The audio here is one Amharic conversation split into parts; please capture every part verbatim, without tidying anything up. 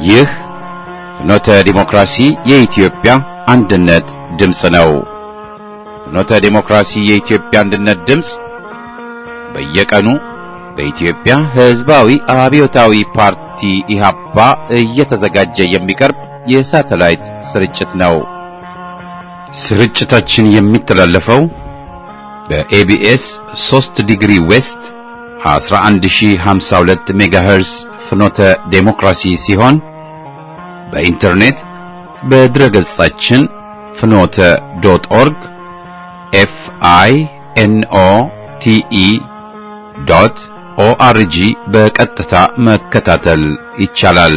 ይህ ፍኖተ ዲሞክራሲ የኢትዮጵያ አንድነት ድምፅ ነው። ፍኖተ ዲሞክራሲ የኢትዮጵያ አንድነት ድምፅ በየቀኑ በኢትዮጵያ ሕዝባዊ አብዮታዊ ፓርቲ ኢህአፓ እየተዘጋጀ የሚቀርብ የሳተላይት ስርጭት ነው። ስርጭታችን የሚተላለፈው በኤቢኤስ ሶስት ዲግሪ ዌስት አስራ አንድ ሺህ ሃምሳ ሁለት ሜጋሄርዝ ፍኖተ ዴሞክራሲ ሲሆን በኢንተርኔት በድረገጻችን ፍኖተ ዶት ኦርግ ኤፍ አይ ኤን ኦ ቲ ኢ ዶት ኦ አር ጂ በቀጥታ መከታተል ይቻላል።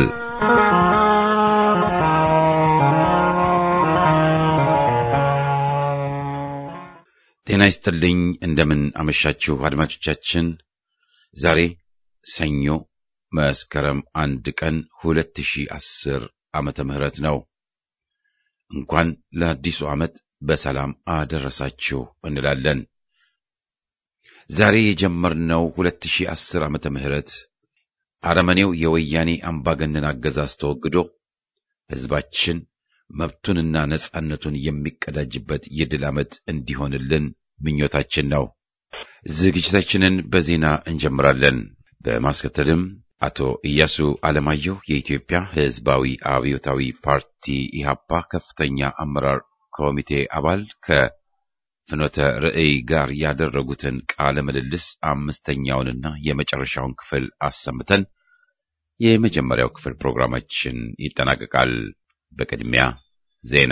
ጤና ይስጥልኝ። እንደምን አመሻችሁ አድማጮቻችን። ዛሬ ሰኞ መስከረም አንድ ቀን ሁለት ሺህ አስር ዓመተ ምህረት ነው። እንኳን ለአዲሱ ዓመት በሰላም አደረሳችሁ እንላለን። ዛሬ የጀመርነው ሁለት ሺህ አስር ዓመተ ምህረት አረመኔው የወያኔ አምባገነን አገዛዝ ተወግዶ ሕዝባችን መብቱንና ነጻነቱን የሚቀዳጅበት የድል ዓመት እንዲሆንልን ምኞታችን ነው። ዝግጅታችንን በዜና እንጀምራለን። በማስከተልም አቶ ኢያሱ አለማየሁ የኢትዮጵያ ሕዝባዊ አብዮታዊ ፓርቲ ኢህአፓ ከፍተኛ አመራር ኮሚቴ አባል ከፍኖተ ርዕይ ጋር ያደረጉትን ቃለ ምልልስ አምስተኛውንና የመጨረሻውን ክፍል አሰምተን የመጀመሪያው ክፍል ፕሮግራማችን ይጠናቀቃል። በቅድሚያ ዜና።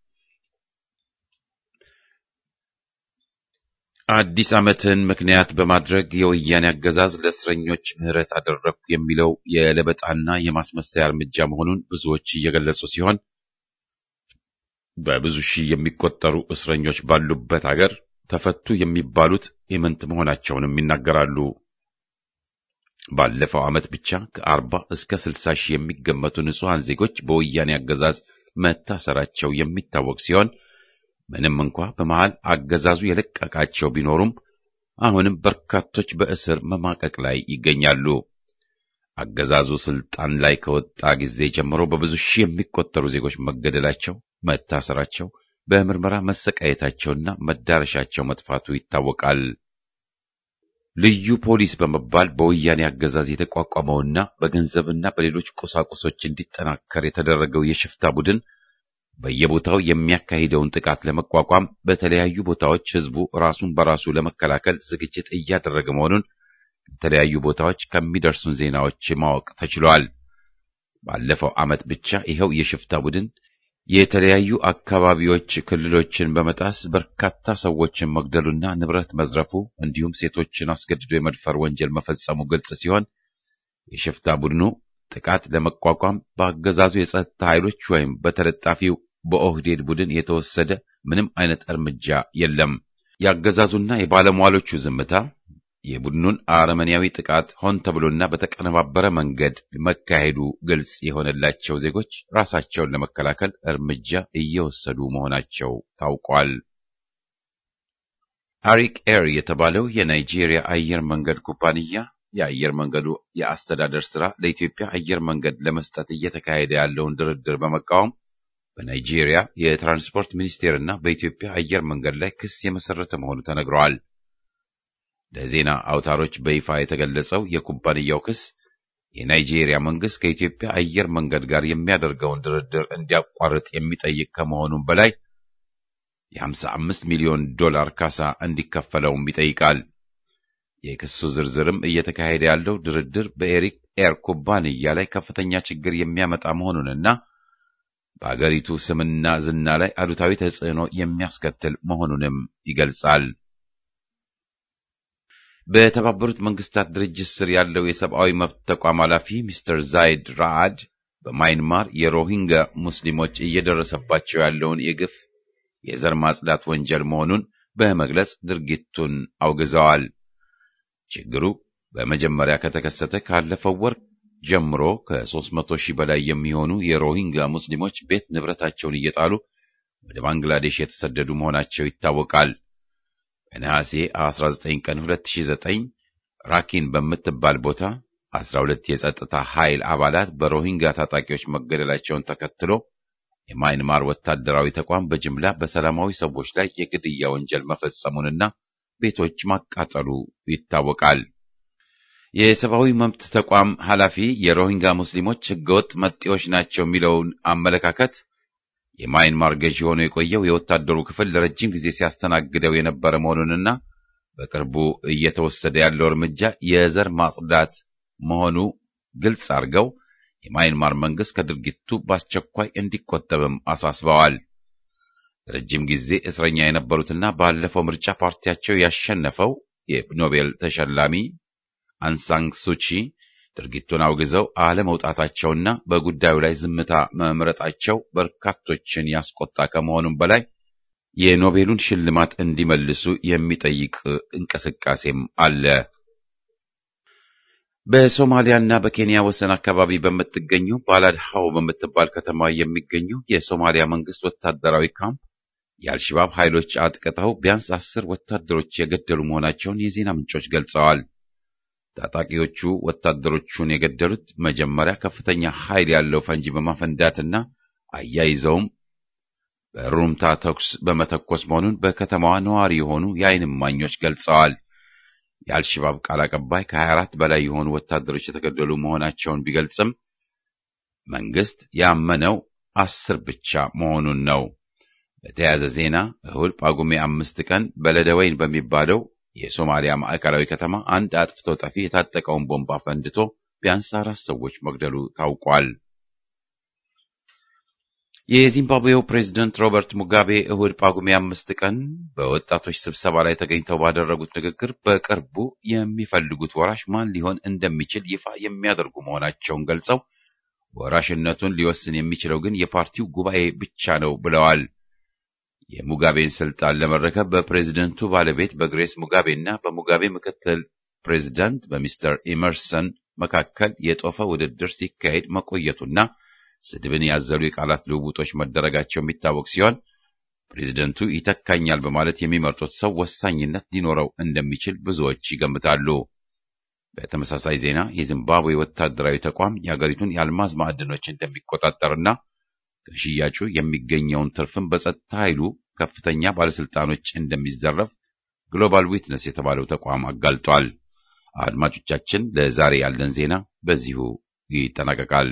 አዲስ ዓመትን ምክንያት በማድረግ የወያኔ አገዛዝ ለእስረኞች ምህረት አደረግኩ የሚለው የለበጣና የማስመሰያ እርምጃ መሆኑን ብዙዎች እየገለጹ ሲሆን በብዙ ሺህ የሚቆጠሩ እስረኞች ባሉበት አገር ተፈቱ የሚባሉት ኢምንት መሆናቸውንም ይናገራሉ። ባለፈው ዓመት ብቻ ከአርባ እስከ ስልሳ ሺህ የሚገመቱ ንጹሃን ዜጎች በወያኔ አገዛዝ መታሰራቸው የሚታወቅ ሲሆን ምንም እንኳ በመሃል አገዛዙ የለቀቃቸው ቢኖሩም አሁንም በርካቶች በእስር መማቀቅ ላይ ይገኛሉ። አገዛዙ ስልጣን ላይ ከወጣ ጊዜ ጀምሮ በብዙ ሺህ የሚቆጠሩ ዜጎች መገደላቸው፣ መታሰራቸው፣ በምርመራ መሰቃየታቸውና መዳረሻቸው መጥፋቱ ይታወቃል። ልዩ ፖሊስ በመባል በወያኔ አገዛዝ የተቋቋመውና በገንዘብና በሌሎች ቁሳቁሶች እንዲጠናከር የተደረገው የሽፍታ ቡድን በየቦታው የሚያካሂደውን ጥቃት ለመቋቋም በተለያዩ ቦታዎች ህዝቡ ራሱን በራሱ ለመከላከል ዝግጅት እያደረገ መሆኑን የተለያዩ ቦታዎች ከሚደርሱን ዜናዎች ማወቅ ተችሏል። ባለፈው ዓመት ብቻ ይኸው የሽፍታ ቡድን የተለያዩ አካባቢዎች ክልሎችን በመጣስ በርካታ ሰዎችን መግደሉና ንብረት መዝረፉ እንዲሁም ሴቶችን አስገድዶ የመድፈር ወንጀል መፈጸሙ ግልጽ ሲሆን የሽፍታ ቡድኑ ጥቃት ለመቋቋም በአገዛዙ የጸጥታ ኃይሎች ወይም በተለጣፊው በኦህዴድ ቡድን የተወሰደ ምንም አይነት እርምጃ የለም። የአገዛዙና የባለሟሎቹ ዝምታ የቡድኑን አረመኔያዊ ጥቃት ሆን ተብሎና በተቀነባበረ መንገድ መካሄዱ ግልጽ የሆነላቸው ዜጎች ራሳቸውን ለመከላከል እርምጃ እየወሰዱ መሆናቸው ታውቋል። አሪክ ኤር የተባለው የናይጄሪያ አየር መንገድ ኩባንያ የአየር መንገዱ የአስተዳደር ሥራ ለኢትዮጵያ አየር መንገድ ለመስጠት እየተካሄደ ያለውን ድርድር በመቃወም በናይጄሪያ የትራንስፖርት ሚኒስቴርና በኢትዮጵያ አየር መንገድ ላይ ክስ የመሰረተ መሆኑ ተነግሯል። ለዜና አውታሮች በይፋ የተገለጸው የኩባንያው ክስ የናይጄሪያ መንግስት ከኢትዮጵያ አየር መንገድ ጋር የሚያደርገውን ድርድር እንዲያቋርጥ የሚጠይቅ ከመሆኑም በላይ የሃምሳ አምስት ሚሊዮን ዶላር ካሳ እንዲከፈለውም ይጠይቃል። የክሱ ዝርዝርም እየተካሄደ ያለው ድርድር በኤሪክ ኤር ኩባንያ ላይ ከፍተኛ ችግር የሚያመጣ መሆኑንና በአገሪቱ ስምና ዝና ላይ አሉታዊ ተጽዕኖ የሚያስከትል መሆኑንም ይገልጻል። በተባበሩት መንግስታት ድርጅት ስር ያለው የሰብአዊ መብት ተቋም ኃላፊ ሚስተር ዛይድ ራአድ በማይንማር የሮሂንጋ ሙስሊሞች እየደረሰባቸው ያለውን የግፍ የዘር ማጽዳት ወንጀል መሆኑን በመግለጽ ድርጊቱን አውግዘዋል። ችግሩ በመጀመሪያ ከተከሰተ ካለፈው ወር ጀምሮ ከሦስት መቶ ሺህ በላይ የሚሆኑ የሮሂንጋ ሙስሊሞች ቤት ንብረታቸውን እየጣሉ ወደ ባንግላዴሽ የተሰደዱ መሆናቸው ይታወቃል። በነሐሴ አስራ ዘጠኝ ቀን ሁለት ሺህ ዘጠኝ ራኪን በምትባል ቦታ አስራ ሁለት የጸጥታ ኃይል አባላት በሮሂንጋ ታጣቂዎች መገደላቸውን ተከትሎ የማይንማር ወታደራዊ ተቋም በጅምላ በሰላማዊ ሰዎች ላይ የግድያ ወንጀል መፈጸሙንና ቤቶች ማቃጠሉ ይታወቃል። የሰብአዊ መብት ተቋም ኃላፊ የሮሂንጋ ሙስሊሞች ህገወጥ መጤዎች ናቸው የሚለውን አመለካከት የማይንማር ገዢ ሆኖ የቆየው የወታደሩ ክፍል ለረጅም ጊዜ ሲያስተናግደው የነበረ መሆኑንና በቅርቡ እየተወሰደ ያለው እርምጃ የዘር ማጽዳት መሆኑ ግልጽ አድርገው የማይንማር መንግስት ከድርጊቱ በአስቸኳይ እንዲቆጠብም አሳስበዋል። ረጅም ጊዜ እስረኛ የነበሩትና ባለፈው ምርጫ ፓርቲያቸው ያሸነፈው የኖቤል ተሸላሚ አንሳንግ ሱቺ ድርጊቱን አውግዘው አለመውጣታቸውና በጉዳዩ ላይ ዝምታ መምረጣቸው በርካቶችን ያስቆጣ ከመሆኑም በላይ የኖቤሉን ሽልማት እንዲመልሱ የሚጠይቅ እንቅስቃሴም አለ። በሶማሊያና በኬንያ ወሰን አካባቢ በምትገኘው ባላድሃው በምትባል ከተማ የሚገኘው የሶማሊያ መንግስት ወታደራዊ ካምፕ የአልሸባብ ኃይሎች አጥቅተው ቢያንስ አስር ወታደሮች የገደሉ መሆናቸውን የዜና ምንጮች ገልጸዋል። ታጣቂዎቹ ወታደሮቹን የገደሉት መጀመሪያ ከፍተኛ ኃይል ያለው ፈንጂ በማፈንዳትና አያይዘውም በሩምታ ተኩስ በመተኮስ መሆኑን በከተማዋ ነዋሪ የሆኑ የዓይን እማኞች ገልጸዋል። የአልሸባብ ቃል አቀባይ ከሀያ አራት በላይ የሆኑ ወታደሮች የተገደሉ መሆናቸውን ቢገልጽም መንግስት ያመነው አስር ብቻ መሆኑን ነው። በተያያዘ ዜና እሁድ ጳጉሜ አምስት ቀን በለደወይን በሚባለው የሶማሊያ ማዕከላዊ ከተማ አንድ አጥፍቶ ጠፊ የታጠቀውን ቦምብ አፈንድቶ ቢያንስ አራት ሰዎች መግደሉ ታውቋል። የዚምባብዌው ፕሬዝዳንት ሮበርት ሙጋቤ እሁድ ጳጉሜ አምስት ቀን በወጣቶች ስብሰባ ላይ ተገኝተው ባደረጉት ንግግር በቅርቡ የሚፈልጉት ወራሽ ማን ሊሆን እንደሚችል ይፋ የሚያደርጉ መሆናቸውን ገልጸው ወራሽነቱን ሊወስን የሚችለው ግን የፓርቲው ጉባኤ ብቻ ነው ብለዋል። የሙጋቤን ስልጣን ለመረከብ በፕሬዝዳንቱ ባለቤት በግሬስ ሙጋቤና በሙጋቤ ምክትል ፕሬዝዳንት በሚስተር ኢመርሰን መካከል የጦፈ ውድድር ሲካሄድ መቆየቱና ስድብን ያዘሉ የቃላት ልውውጦች መደረጋቸው የሚታወቅ ሲሆን ፕሬዝዳንቱ ይተካኛል በማለት የሚመርጡት ሰው ወሳኝነት ሊኖረው እንደሚችል ብዙዎች ይገምታሉ። በተመሳሳይ ዜና የዚምባብዌ ወታደራዊ ተቋም የሀገሪቱን የአልማዝ ማዕድኖች እንደሚቆጣጠርና ከሽያጩ የሚገኘውን ትርፍም በጸጥታ ኃይሉ ከፍተኛ ባለስልጣኖች እንደሚዘረፍ ግሎባል ዊትነስ የተባለው ተቋም አጋልጧል። አድማጮቻችን፣ ለዛሬ ያለን ዜና በዚሁ ይጠናቀቃል።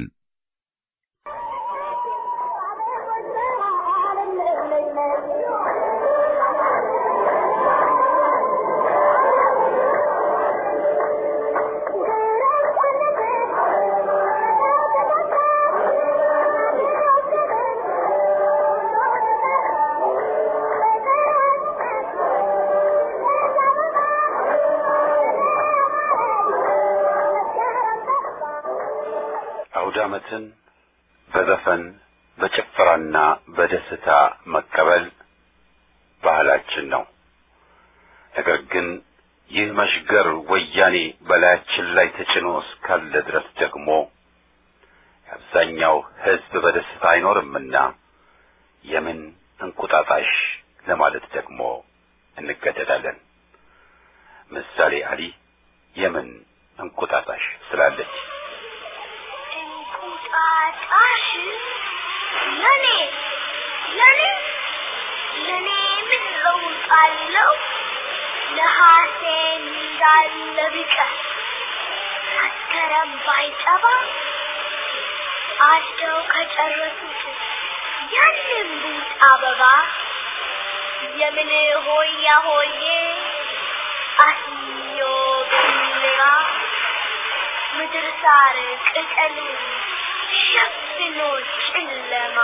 አውዳመትን በዘፈን በጭፈራና በደስታ መቀበል ባህላችን ነው። ነገር ግን ይህ መሽገር ወያኔ በላያችን ላይ ተጭኖ እስካለ ድረስ ደግሞ አብዛኛው ሕዝብ በደስታ አይኖርምና የምን እንቁጣጣሽ ለማለት ደግሞ እንገደዳለን። ምሳሌ አሊ የምን እንቁጣጣሽ ስላለች እንቁጣጣሽ ለኔ ለኔ ለኔ ምን ለውጥ አለው? ነሐሴ እንዳለ ቢቀር መስከረም ባይጠባ አስተው ከጨረሱት ያንን ቡጥ አበባ የምን ሆያ ሆዬ አስዮ ገለራ ምድር ሳር ቅጠሉ ሸፍኖ ጨለማ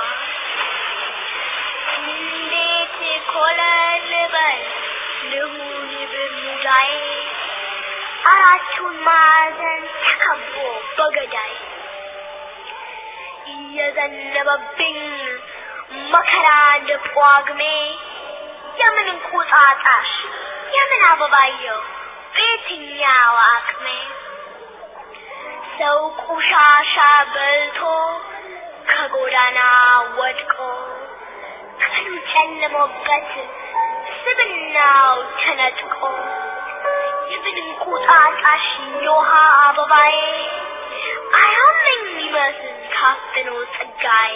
እንዴት ኮለል በል ልሁን በሙዳይ አራቱን ማዕዘን ተከቦ በገዳይ እየዘነበብኝ መከራ እንደ ጳጉሜ የምን እንቁጣጣሽ የምን አበባየው በየትኛው አቅሜ ሰው ቆሻሻ በልቶ ከጎዳና ወድቆ ቀኑ ጨልሞበት ስብናው ተነጥቆ የምን እንቁጣጣሽ ዮሃ አበባዬ አያመኝ ይመስል ታፍኖ ጸጋዬ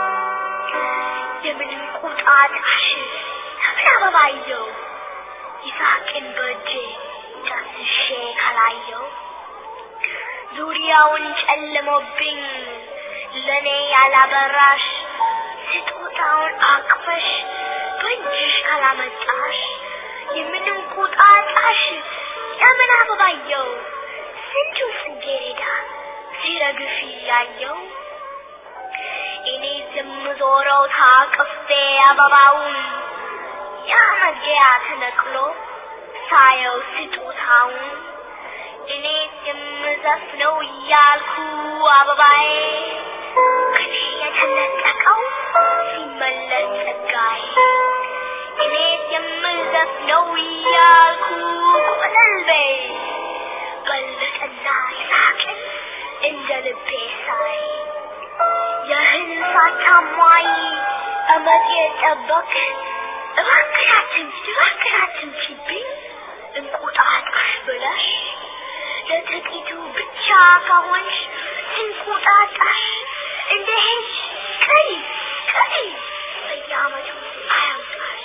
የምን እንቁጣጣሽ ሰብለ አበባየው ይሳቅን በእጄ ዳስሼ ካላየው ዙሪያውን ጨለሞብኝ ለኔ ያላበራሽ ስጦታውን አቅፈሽ በእጅሽ ካላመጣሽ የምን እንቁጣጣሽ የምን አበባየው ስንቱ ጽጌረዳ ሲረግፍ ያየው እኔ የምዞረው ታቅፌ አበባውን ያ መግቢያ ተነቅሎ ሳየው ስጦታውን እኔ የምዘፍነው እያልኩ አበባዬ ከኔ የተነጠቀው ሲመለስ ጸጋዬ እኔ የምዘፍነው እያልኩ ቆለልቤ በለጠና ይሳቅን እንደ ልቤ ሳይ የህን ሳታሟይ አመት የጠበቅ እባክራችን እባክራችን ችብኝ እንቁጣጣሽ ብለሽ ለጥቂቱ ብቻ ከሆንሽ እንቁጣጣሽ እንደ ሄሽ ቀሪ ቀሪ በየዓመቱ አያምጣሽ።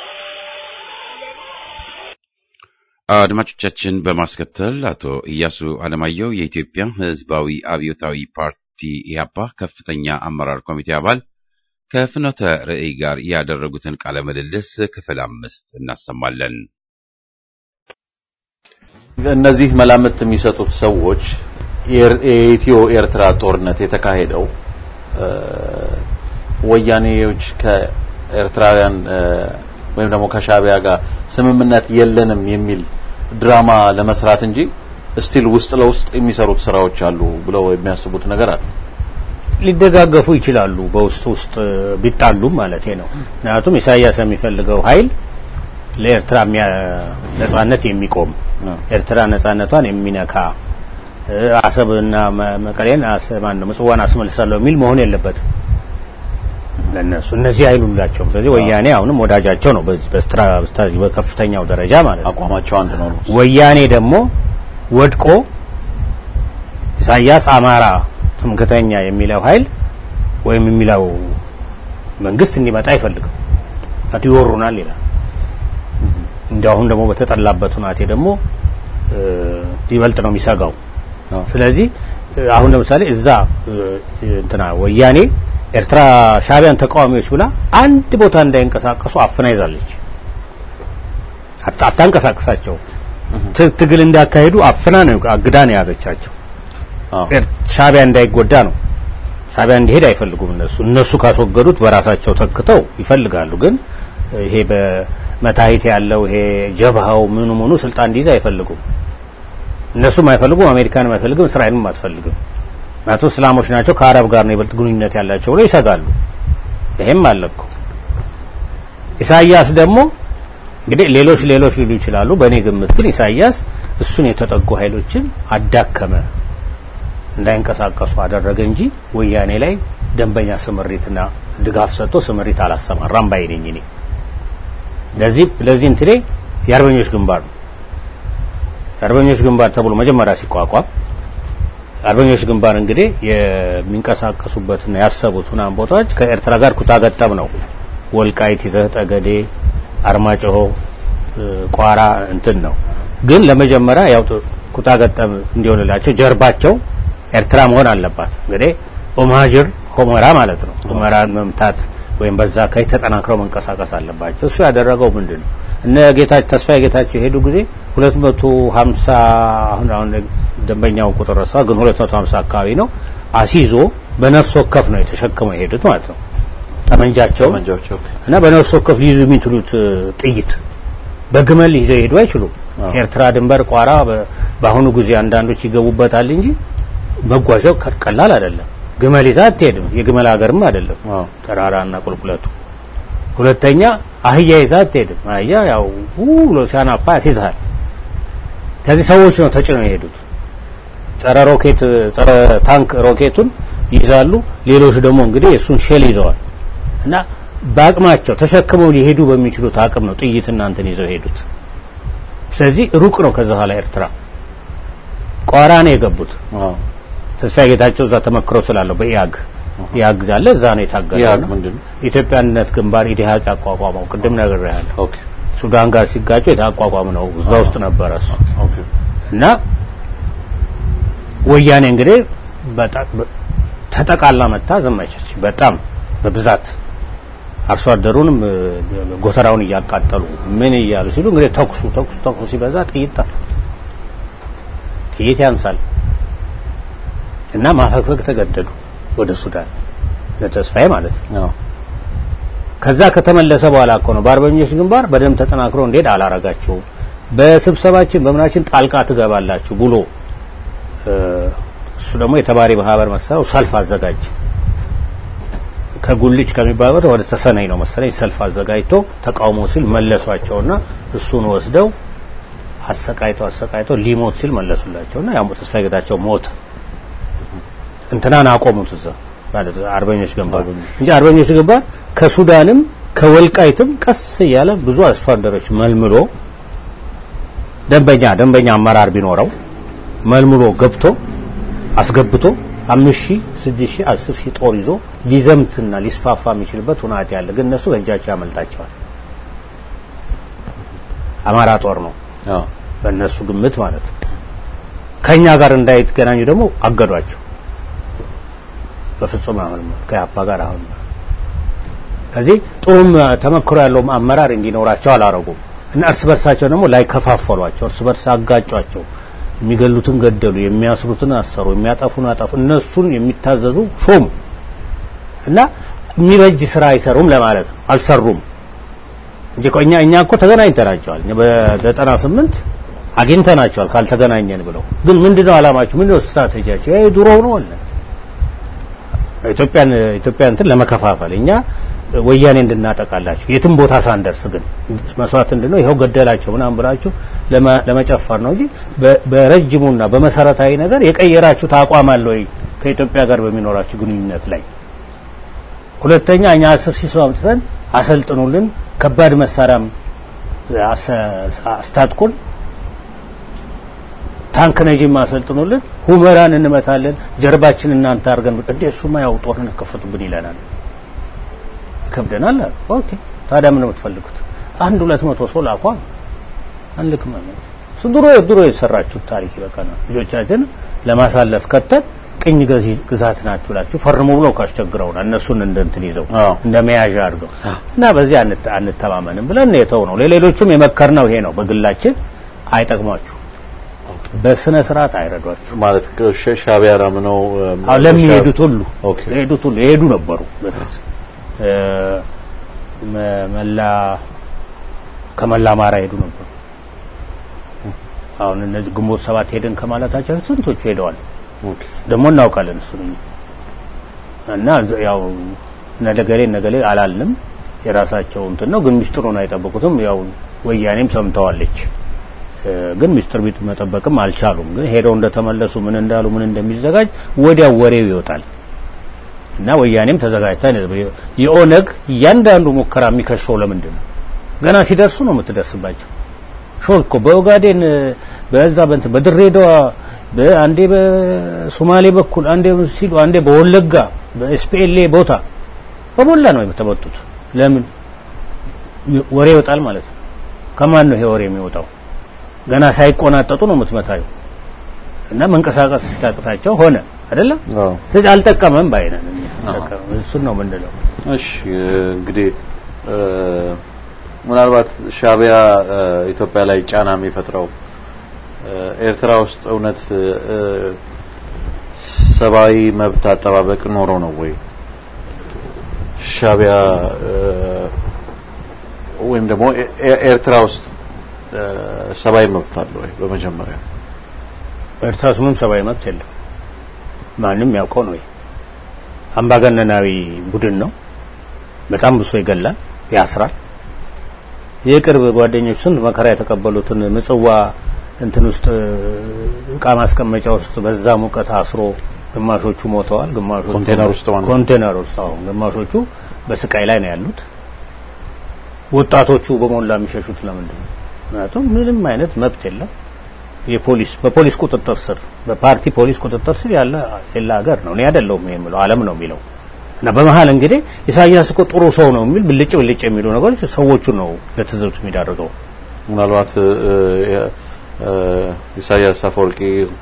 አድማጮቻችን በማስከተል አቶ ኢያሱ አለማየሁ የኢትዮጵያ ሕዝባዊ አብዮታዊ ፓርቲ ኢህአፓ ከፍተኛ አመራር ኮሚቴ አባል ከፍኖተ ርዕይ ጋር ያደረጉትን ቃለ ምልልስ ክፍል አምስት እናሰማለን። እነዚህ መላምት የሚሰጡት ሰዎች የኢትዮ ኤርትራ ጦርነት የተካሄደው ወያኔዎች ከኤርትራውያን ወይም ደግሞ ከሻቢያ ጋር ስምምነት የለንም የሚል ድራማ ለመስራት እንጂ ስቲል ውስጥ ለውስጥ የሚሰሩት ስራዎች አሉ ብለው የሚያስቡት ነገር አለ። ሊደጋገፉ ይችላሉ በውስጥ ውስጥ ቢጣሉም ማለት ነው። ምክንያቱም ኢሳያስ የሚፈልገው ኃይል ለኤርትራ ነጻነት የሚቆም ኤርትራ ነጻነቷን የሚነካ አሰብና መቀሌን አሰማን ነው ምጽዋን አስመልሳለሁ የሚል መሆን የለበትም ለነሱ እነዚህ አይሉላቸውም። ስለዚህ ወያኔ አሁንም ወዳጃቸው ነው በስትራቴጂ በከፍተኛው ደረጃ ማለት ነው። አቋማቸው አንድ ነው። ወያኔ ደግሞ ወድቆ ኢሳያስ አማራ ትምክተኛ የሚለው ኃይል ወይም የሚለው መንግስት እንዲመጣ አይፈልግም አትይወሩናል ይላል። እንዲያውም ደግሞ በተጠላበት ሁናቴ ደግሞ ይበልጥ ነው የሚሰጋው። ስለዚህ አሁን ለምሳሌ እዛ እንትና ወያኔ ኤርትራ ሻቢያን ተቃዋሚዎች ብላ አንድ ቦታ እንዳይንቀሳቀሱ አፍና ይዛለች። አታንቀሳቀሳቸው ትግል እንዳካሄዱ አፍና ነው አግዳ ነው ያዘቻቸው። ሻቢያ እንዳይጎዳ ነው። ሻቢያ እንዲሄድ አይፈልጉም እነሱ እነሱ ካስወገዱት በራሳቸው ተክተው ይፈልጋሉ። ግን ይሄ በመታሂት ያለው ይሄ ጀብሃው ምኑ ምኑ ስልጣን እንዲይዝ አይፈልጉም። እነሱም አይፈልጉም፣ አሜሪካንም አይፈልግም፣ እስራኤልም አትፈልግም። ማለት እስላሞች ናቸው ከአረብ ጋር ነው ይበልጥ ግንኙነት ያላቸው ብለው ይሰጋሉ። ይሄም አለኩ ኢሳያስ ደግሞ እንግዲህ ሌሎች ሌሎች ሊሉ ይችላሉ። በእኔ ግምት ግን ኢሳያስ እሱን የተጠጉ ኃይሎችን አዳከመ እንዳይንቀሳቀሱ አደረገ እንጂ ወያኔ ላይ ደንበኛ ስምሪትና ድጋፍ ሰጥቶ ስምሪት አላሰማራም ባይነኝ እኔ። ለዚህ ለዚህ እንትኔ የአርበኞች ግንባር ነው። የአርበኞች ግንባር ተብሎ መጀመሪያ ሲቋቋም አርበኞች ግንባር እንግዲህ የሚንቀሳቀሱበትና ያሰቡትና ቦታዎች ከኤርትራ ጋር ኩታ ገጠም ነው። ወልቃይት፣ ይዘህ ጠገዴ፣ አርማጭሆ፣ ቋራ እንትን ነው። ግን ለመጀመሪያ ያው ኩታ ገጠም እንዲሆንላቸው ጀርባቸው ኤርትራ መሆን አለባት። እንግዲህ ኦማጅር ሆመራ ማለት ነው። ሆመራን መምታት ወይም በዛ ከይ ተጠናክረው መንቀሳቀስ አለባቸው። እሱ ያደረገው ምንድነው? እነ ጌታቸው ተስፋዬ ጌታቸው የሄዱ ጊዜ ሁለት መቶ ሀምሳ አሁን አሁን ደንበኛው ቁጥር ረሳ ግን ሁለት መቶ ሀምሳ አካባቢ ነው አሲዞ በነፍስ ወከፍ ነው የተሸከመው የሄዱት ማለት ነው። ጠመንጃቸው እና በነፍስ ወከፍ ሊይዙ የሚችሉት ጥይት በግመል ይዘው ይሄዱ አይችሉም። ኤርትራ ድንበር ቋራ በአሁኑ ጊዜ አንዳንዶች ይገቡበታል እንጂ መጓዣው ቀላል አይደለም። ግመል ይዛ አትሄድም። የግመል ሀገርም አይደለም ተራራና ቁልቁለቱ። ሁለተኛ አህያ ይዛ አትሄድም። አህያ ያው ሁሉ ሲያናፋ ያስይዛል። ከዚህ ሰዎች ነው ተጭነው የሄዱት። ጸረ ሮኬት ጸረ ታንክ ሮኬቱን ይዛሉ። ሌሎች ደግሞ እንግዲህ እሱን ሼል ይዘዋል እና በአቅማቸው ተሸክመው ሊሄዱ በሚችሉት አቅም ነው ጥይትና እንትን ይዘው ሄዱት። ስለዚህ ሩቅ ነው ከዛ ኋላ ኤርትራ ቋራ ነው የገቡት አዎ ተስፋዬ ጌታቸው እዛ ተመክሮ ስላለው በኢያግ ኢያግ ዛለ እዛ ነው የታገለው ምንድነው ኢትዮጵያነት ግንባር ኢዲሃቅ አቋቋመው ቅድም ነገር ያለው ኦኬ ሱዳን ጋር ሲጋጩ የታቋቋመ ነው እዛ ውስጥ ነበር እሱ ኦኬ እና ወያኔ እንግዲህ በጣም ተጠቃላ መጣ ዘመቻች በጣም በብዛት አርሶ አደሩንም ጎተራውን ያቃጠሉ ምን ይያሉ ሲሉ እንግዲህ ተኩሱ ተኩሱ ተኩሱ ሲበዛ ጥይት ጠፋ ጥይት ያንሳል እና ማፈግፈግ ተገደዱ ወደ ሱዳን ለተስፋዬ ማለት ነው ከዛ ከተመለሰ በኋላ እኮ ነው በአርበኞች ግንባር በደም ተጠናክሮ እንዴት አላረጋቸው በስብሰባችን በመናችን ጣልቃ ትገባላችሁ ብሎ እሱ ደግሞ የተባሪ ማህበር መሰለው ሰልፍ አዘጋጅ ከጉልጭ ከሚባለው ወደ ተሰናይ ነው መሰለኝ ሰልፍ አዘጋጅቶ ተቃውሞ ሲል መለሷቸውና እሱን ወስደው አሰቃይተው አሰቃይተው ሊሞት ሲል መለሱላቸውና ያው ተስፋዬ ጌታቸው ሞተ እንትናን አቆሙት እዛ ማለት አርበኞች ግንባር እንጂ አርበኞች ግንባር ከሱዳንም ከወልቃይትም ቀስ ያለ ብዙ አርሶ አደሮች መልምሎ ደንበኛ ደንበኛ አመራር ቢኖረው መልምሎ ገብቶ አስገብቶ አምስት ሺህ ስድስት ሺህ አስር ሺህ ጦር ይዞ ሊዘምትና ሊስፋፋ የሚችልበት ሁናት ያለ ግን እነሱ እጃቸው ያመልጣቸዋል አማራ ጦር ነው አዎ በእነሱ ግምት ማለት ከኛ ጋር እንዳይገናኙ ደግሞ አገዷቸው በፍጹም አሁን ከአባ ጋር አሁን ከዚህ ጥሩም ተመክሮ ያለው አመራር እንዲኖራቸው አላረጉም እና እርስ በርሳቸው ደግሞ ላይ ከፋፈሏቸው እርስ በርስ አጋጯቸው የሚገሉትን ገደሉ የሚያስሩትን አሰሩ የሚያጠፉን አጠፉ እነሱን የሚታዘዙ ሾሙ እና የሚበጅ ስራ አይሰሩም ለማለት ነው አልሰሩም እንጂ ቆኛ እኛ እኮ ተገናኝተናቸዋል በ98 አግኝተናቸዋል ካልተገናኘን ብለው ግን ምንድነው አላማችሁ ምንድነው ስትራቴጂያቸው ይሄ ድሮ ነው ወለ ኢትዮጵያን ኢትዮጵያን እንትን ለመከፋፈል እኛ ወያኔ እንድናጠቃላችሁ የትም ቦታ ሳንደርስ ግን መስዋዕት እንድነው ይሄው ገደላቸው ምናምን ብላችሁ ለመጨፈር ነው እንጂ በረጅሙና በመሰረታዊ ነገር የቀየራችሁ ታቋም አለ ወይ ከኢትዮጵያ ጋር በሚኖራችሁ ግንኙነት ላይ ሁለተኛ እኛ አስር ሺህ ሰው አምጥተን አሰልጥኑልን ከባድ መሳሪያም አስታጥቁን ታንክ ነጂም አሰልጥኑልን ሁመራን እንመታለን ጀርባችን እናንተ አርገን እንደሱማ ያው ጦርነት ከፈቱብን ይላል ከብደናል ኦኬ ታዲያ ምን የምትፈልጉት አንድ ሁለት መቶ ሰው ላኳ አንልክም ነው ድሮ ድሮ የሰራችሁ ታሪክ ይበቃና ልጆቻችን ለማሳለፍ ከተት ቅኝ ግዛት ናችሁላችሁ ፈርሙ ብለው ካስቸግረውና እነሱን እንደንትን ይዘው እንደመያዣ አድርገው እና በዚህ አንተ አንተማመንም ብለን የተው ነው ለሌሎቹም የመከርነው ይሄ ነው በግላችን አይጠቅማችሁ በስነ ስርዓት አይረዷችሁ ማለት ሻቢያ ራምነው ለሚሄዱት ሁሉ ለሄዱት ሁሉ ሄዱ ነበሩ በፊት መላ ከመላ ማራ ሄዱ ነበር አሁን እነዚህ ግንቦት ሰባት ሄደን ከማለታቸው ስንቶቹ ሄደዋል ደሞ እናውቃለን እሱ ነው እና ያው ነገሌ ነገሌ አላልንም የራሳቸው እንትን ነው ግን ሚስጥሩን አይጠብቁትም ያው ወያኔም ሰምተዋለች ግን ሚስጥር ቢት መጠበቅም አልቻሉም ግን ሄደው እንደተመለሱ ምን እንዳሉ ምን እንደሚዘጋጅ ወዲያው ወሬው ይወጣል እና ወያኔም ተዘጋጅተን የኦነግ ያንዳንዱ ሙከራ የሚከሽፈው ለምንድን ነው ገና ሲደርሱ ነው የምትደርስባቸው ሾልኮ በኦጋዴን በዛ በእንት በድሬዳዋ በአንዴ በሶማሌ በኩል አንዴ ሲሉ አንዴ በወለጋ በኤስፒኤልኤ ቦታ በሞላ ነው የተመጡት ለምን ወሬ ይወጣል ማለት ነው ከማን ነው ይሄ ወሬ የሚወጣው ገና ሳይቆናጠጡ ነው የምትመታዩ እና መንቀሳቀስ እስካቅታቸው ሆነ አይደለም ስለዚህ አልጠቀመም ባይነን እሱ ነው ምንድነው እሺ እንግዲህ ምናልባት ሻቢያ ኢትዮጵያ ላይ ጫና የሚፈጥረው ኤርትራ ውስጥ እውነት ሰባዊ መብት አጠባበቅ ኖሮ ነው ወይ ሻቢያ ወይም ደግሞ ኤርትራ ውስጥ ሰባዊ መብት አለ ወይ በመጀመሪያ ኤርትራ ውስጥ ሰባዊ መብት የለም ማንንም ያውቀው ነው አምባገነናዊ ቡድን ነው በጣም ብሶ ይገላል ያስራል የቅርብ ጓደኞችን መከራ የተቀበሉትን ምጽዋ እንትን ውስጥ እቃ ማስቀመጫ ውስጥ በዛ ሙቀት አስሮ ግማሾቹ ሞተዋል ግማሾቹ ኮንቴነር ውስጥ ነው ኮንቴነር ውስጥ ነው ግማሾቹ በስቃይ ላይ ነው ያሉት ወጣቶቹ በሞላ የሚሸሹት ለምንድን ነው ምክንያቱም ምንም አይነት መብት የለም የፖሊስ በፖሊስ ቁጥጥር ስር በፓርቲ ፖሊስ ቁጥጥር ስር ያለ ያለ ሀገር ነው እኔ አይደለሁም የሚለው ዓለም ነው የሚለው እና በመሃል እንግዲህ ኢሳያስ እኮ ጥሩ ሰው ነው የሚል ብልጭ ብልጭ የሚሉ ነገሮች ሰዎቹ ነው ለትዝብት የሚዳርገው ምናልባት ኢሳያስ አፈወርቂ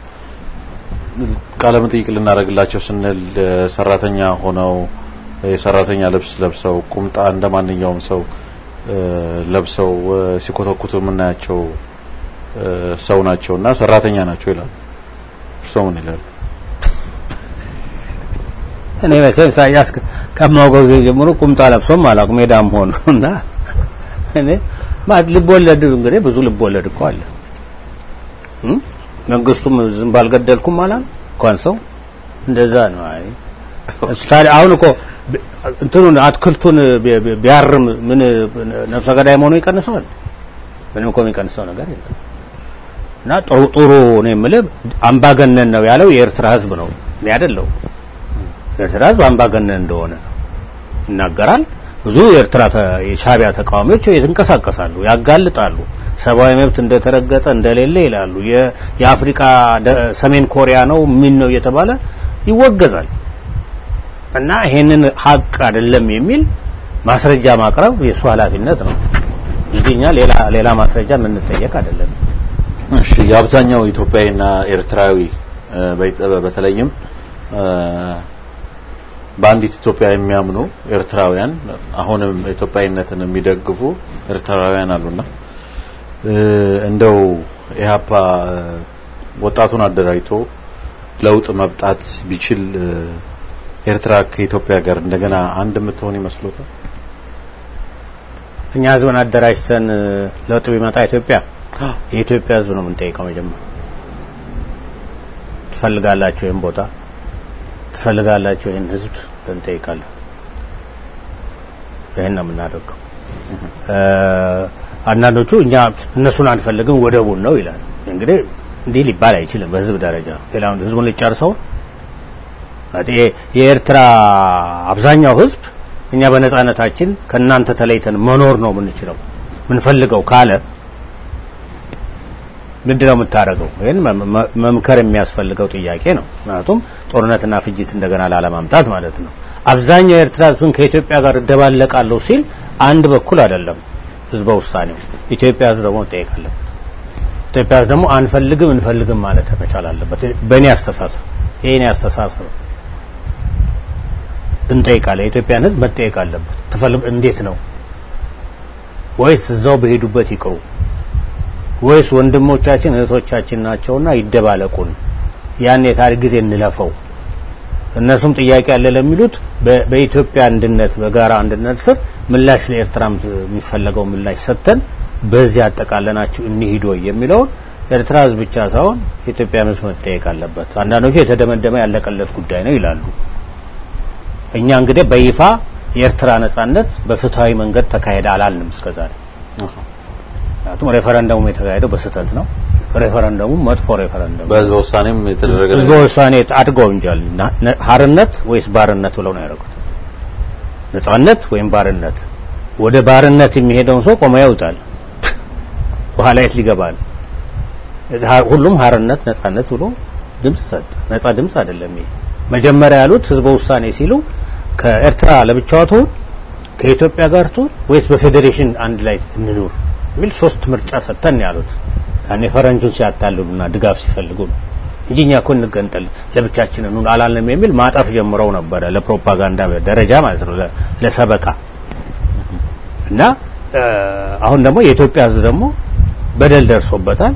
ቃለ መጠይቅ ልናደርግላቸው ስንል ሰራተኛ ሆነው የሰራተኛ ልብስ ለብሰው ቁምጣ እንደማንኛውም ሰው ለብሰው ሲኮተኩቱ ምናያቸው ሰው ናቸውና ሰራተኛ ናቸው ይላል እርሶ ምን ይላል እኔ መቼም ኢሳያስ ከማውቀው ጊዜ ጀምሮ ቁምጣ ለብሶም አላውቅም ሜዳም ሆኖና እኔ ማለት ልቦለድ እንግዲህ ብዙ ልቦለድ እኮ አለ መንግስቱም ዝም ባልገደልኩም ማለት እንኳን ሰው እንደዛ ነው አይ እስታሪ አሁን እኮ እንትኑን አትክልቱን ቢያርም ምን ነፍሰ ገዳይ መሆኑ ይቀንሰዋል ምንም እኮ የሚቀንሰው ነገር የለም እና ጥሩ ጥሩ ነው የምልህ አምባገነን ነው ያለው የኤርትራ ህዝብ ነው እኔ አይደለም የኤርትራ ህዝብ አምባገነን እንደሆነ ይናገራል ብዙ የኤርትራ የሻቢያ ተቃዋሚዎች ይንቀሳቀሳሉ ያጋልጣሉ ሰብአዊ መብት እንደተረገጠ እንደሌለ ይላሉ የአፍሪካ ሰሜን ኮሪያ ነው ምን ነው የተባለ ይወገዛል እና ይሄንን ሀቅ አይደለም የሚል ማስረጃ ማቅረብ የሱ ኃላፊነት ነው እንጂኛ ሌላ ሌላ ማስረጃ ምን ተጠየቅ አይደለም እሺ የአብዛኛው ኢትዮጵያዊና ኤርትራዊ በተለይም በአንዲት ኢትዮጵያ የሚያምኑ ኤርትራውያን አሁንም ኢትዮጵያዊነትን የሚደግፉ ኤርትራውያን አሉና እንደው ኢህአፓ ወጣቱን አደራጅቶ ለውጥ መብጣት ቢችል ኤርትራ ከኢትዮጵያ ጋር እንደገና አንድ ምትሆን ይመስሎታል እኛ ህዝብን አደራጅተን ለውጥ ቢመጣ ኢትዮጵያ የኢትዮጵያ ህዝብ ነው የምንጠይቀው መጀመሪያ ትፈልጋላችሁ ይሄን ቦታ ትፈልጋላችሁ ይሄን ህዝብ እንጠይቃለን ይሄን ነው የምናደርገው አንዳንዶቹ እኛ እነሱን አንፈልግም ወደቡን ነው ይላል እንግዲህ እንዲህ ሊባል አይችልም በህዝብ ደረጃ ሌላው ህዝቡን ሊጨርሰው አጤ የኤርትራ አብዛኛው ህዝብ እኛ በነጻነታችን ከናንተ ተለይተን መኖር ነው ምንችለው ምንፈልገው ካለ ምንድነው የምታረገው ይሄን መምከር የሚያስፈልገው ጥያቄ ነው ምክንያቱም ጦርነትና ፍጅት እንደገና ላለማምጣት ማለት ነው አብዛኛው ኤርትራ ህዝብን ከኢትዮጵያ ጋር ደባለቃለው ሲል አንድ በኩል አይደለም ህዝበ ውሳኔው ኢትዮጵያ ህዝብ ደግሞ ጠይቃለሁ ኢትዮጵያ ደግሞ አንፈልግም እንፈልግም ማለት ተመቻል አለበት በእኔ አስተሳሰብ ይሄን አስተሳሰብ እንጠይቃለን ኢትዮጵያን ህዝብ መጠየቅ አለበት ተፈልግ እንዴት ነው ወይስ እዛው በሄዱበት ይቀሩ ወይስ ወንድሞቻችን እህቶቻችን ናቸውና ይደባለቁን ያን የታሪክ ጊዜ እንለፈው እነሱም ጥያቄ አለ ለሚሉት በኢትዮጵያ አንድነት በጋራ አንድነት ስር ምላሽ ለኤርትራም የሚፈልገው ምላሽ ሰጥተን በዚህ አጠቃለናችሁ እንሂድ ወይ የሚለው ኤርትራ ህዝብ ብቻ ሳይሆን ኢትዮጵያ ህዝብ መጠየቅ አለበት አንዳንዶቹ የተደመደመ ያለቀለት ጉዳይ ነው ይላሉ እኛ እንግዲህ በይፋ የኤርትራ ነጻነት በፍትሃዊ መንገድ ተካሄደ አላልንም እስከዛሬ አቶ ሬፈረንደሙ የተካሄደው በስህተት ነው ሬፈረንደሙ መጥፎ ሬፈረንደም በህዝብ ውሳኔም የተደረገ ህዝብ ውሳኔ አድርገው እንጃል ሀርነት ወይስ ባርነት ብለው ነው ያደረጉት ነጻነት ወይም ባርነት ወደ ባርነት የሚሄደውን ሰው ቆሞ ያውጣል በኋላ የት ሊገባል ሁሉም ሀርነት ነጻነት ብሎ ድምጽ ሰጥ ነጻ ድምጽ አይደለም ይሄ መጀመሪያ ያሉት ህዝብ ውሳኔ ሲሉ ከኤርትራ ለብቻው ተው ከኢትዮጵያ ጋር ተው ወይስ በፌዴሬሽን አንድ ላይ እንኑር ሚል ሶስት ምርጫ ሰጥተን ያሉት ያኔ ፈረንጆች ሲያታልሉና ድጋፍ ሲፈልጉ እንጂኛ እኮ እንገንጠል ለብቻችን እንኑር አላልንም የሚል ማጣፍ ጀምረው ነበር ለፕሮፓጋንዳ ደረጃ ማለት ነው ለሰበካ እና አሁን ደግሞ የኢትዮጵያ ህዝብ ደግሞ በደል ደርሶበታል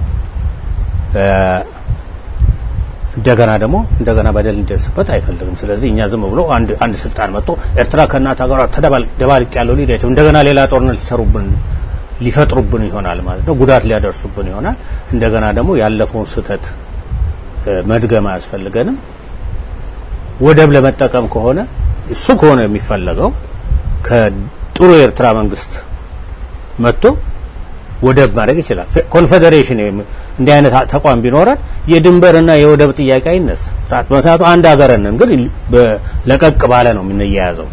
እንደገና ደግሞ እንደገና በደል እንዲደርስበት አይፈልግም ስለዚህ እኛ ዝም ብሎ አንድ አንድ ስልጣን መጥቶ ኤርትራ ከናታ ጋር ተደባል ደባልቅ ያለው ሊደቸው እንደገና ሌላ ጦርነት ሊሰሩብን ሊፈጥሩብን ይሆናል ማለት ነው ጉዳት ሊያደርሱብን ይሆናል እንደገና ደግሞ ያለፈውን ስህተት መድገም አያስፈልገንም ወደብ ለመጠቀም ከሆነ እሱ ከሆነ የሚፈልገው ከጥሩ የኤርትራ መንግስት መጥቶ ወደብ ማድረግ ይችላል ኮንፌደሬሽን እንዲህ አይነት ተቋም ቢኖረን የድንበርና የወደብ ጥያቄ አይነስ ታጥመታቱ አንድ ሀገርንም ግን ለቀቅ ባለ ነው የምንያያዘው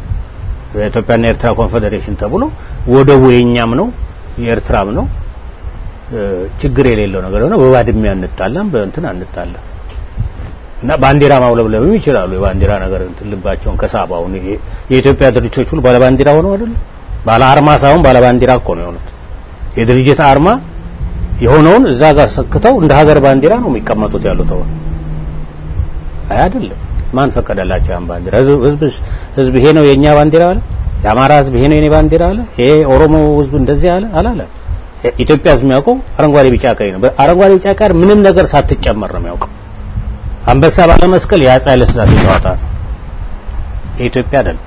የኢትዮጵያና ኤርትራ ኮንፌደሬሽን ተብሎ ወደቡ የኛም ነው የኤርትራም ነው ችግር የሌለው ነገር ነው። በባድሜ አንጣላም በእንትን አንጣላም እና ባንዲራ ማውለብለብም ይችላሉ። የባንዲራ ነገር ልባቸውን ከሳባው ነው። የኢትዮጵያ ድርጅቶች ሁሉ ባለ ባንዲራ ሆነው አይደል? ባለ አርማ ሳይሆን ባለ ባንዲራ እኮ ነው የሆኑት። የድርጅት አርማ የሆነውን እዛ ጋር ሰክተው እንደ ሀገር ባንዲራ ነው የሚቀመጡት ያሉት ነው አይደለም? ማን ፈቀደላቸው ያን ባንዲራ? ህዝብ ህዝብ ይሄ ነው የኛ ባንዲራ አለ። የአማራ ህዝብ ይሄ ነው የኔ ባንዲራ አለ። ይሄ ኦሮሞ ህዝብ እንደዚህ አለ አላለ። ኢትዮጵያ ህዝብ የሚያውቀው አረንጓዴ ቢጫ ቀይ ነው። አረንጓዴ ቢጫ ቀይ ምንም ነገር ሳትጨመር ነው የሚያውቀው። አንበሳ ባለ መስቀል የአፄ ኃይለ ሥላሴ ጨዋታ ነው። የኢትዮጵያ አይደለም።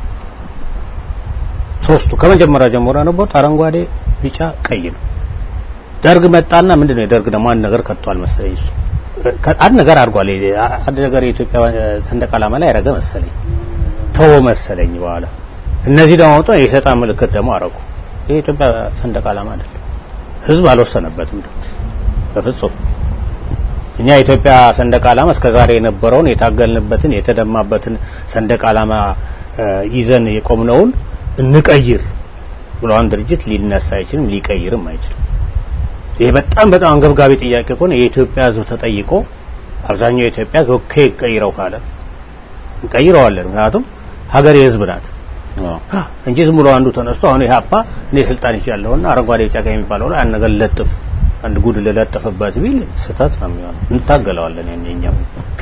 ሶስቱ ከመጀመሪያ ጀምሮ ነበር አረንጓዴ ቢጫ ቀይ ነው። ደርግ መጣና ምንድነው የደርግ ደግሞ አንድ ነገር ከቷል መሰለኝ። እሱ አንድ ነገር አድርጓል። አንድ ነገር የኢትዮጵያ ሰንደቅ ዓላማ ላይ ያረገ መሰለኝ ተው መሰለኝ። በኋላ እነዚህ ደግሞ ወጣ የሰይጣን ምልክት ደግሞ አረጉ። የኢትዮጵያ ሰንደቅ ዓላማ አይደለም። ህዝብ አልወሰነበትም ደግሞ በፍጹም። እኛ የኢትዮጵያ ሰንደቅ ዓላማ እስከዛሬ የነበረውን የታገልንበትን የተደማበትን ሰንደቅ ዓላማ ይዘን የቆምነውን እንቀይር ብሎ አንድ ድርጅት ሊነሳ አይችልም፣ ሊቀይርም አይችልም። ይሄ በጣም በጣም አንገብጋቢ ጥያቄ ከሆነ የኢትዮጵያ ህዝብ ተጠይቆ አብዛኛው የኢትዮጵያ ህዝብ ኦኬ ቀይረው ካለ እንቀይረዋለን። ምክንያቱም ሀገር የህዝብ ናት እንጂ ዝም ብሎ አንዱ ተነስቶ አሁን ይሃፓ እኔ ስልጣን ይዣለሁና አረንጓዴ ቢጫ ቀይ የሚባለው ላይ አንድ ነገር ለጥፍ አንድ ጉድ ለለጠፈበት ቢል ስህተት ነው የሚሆነው። እንታገለዋለን የኛም።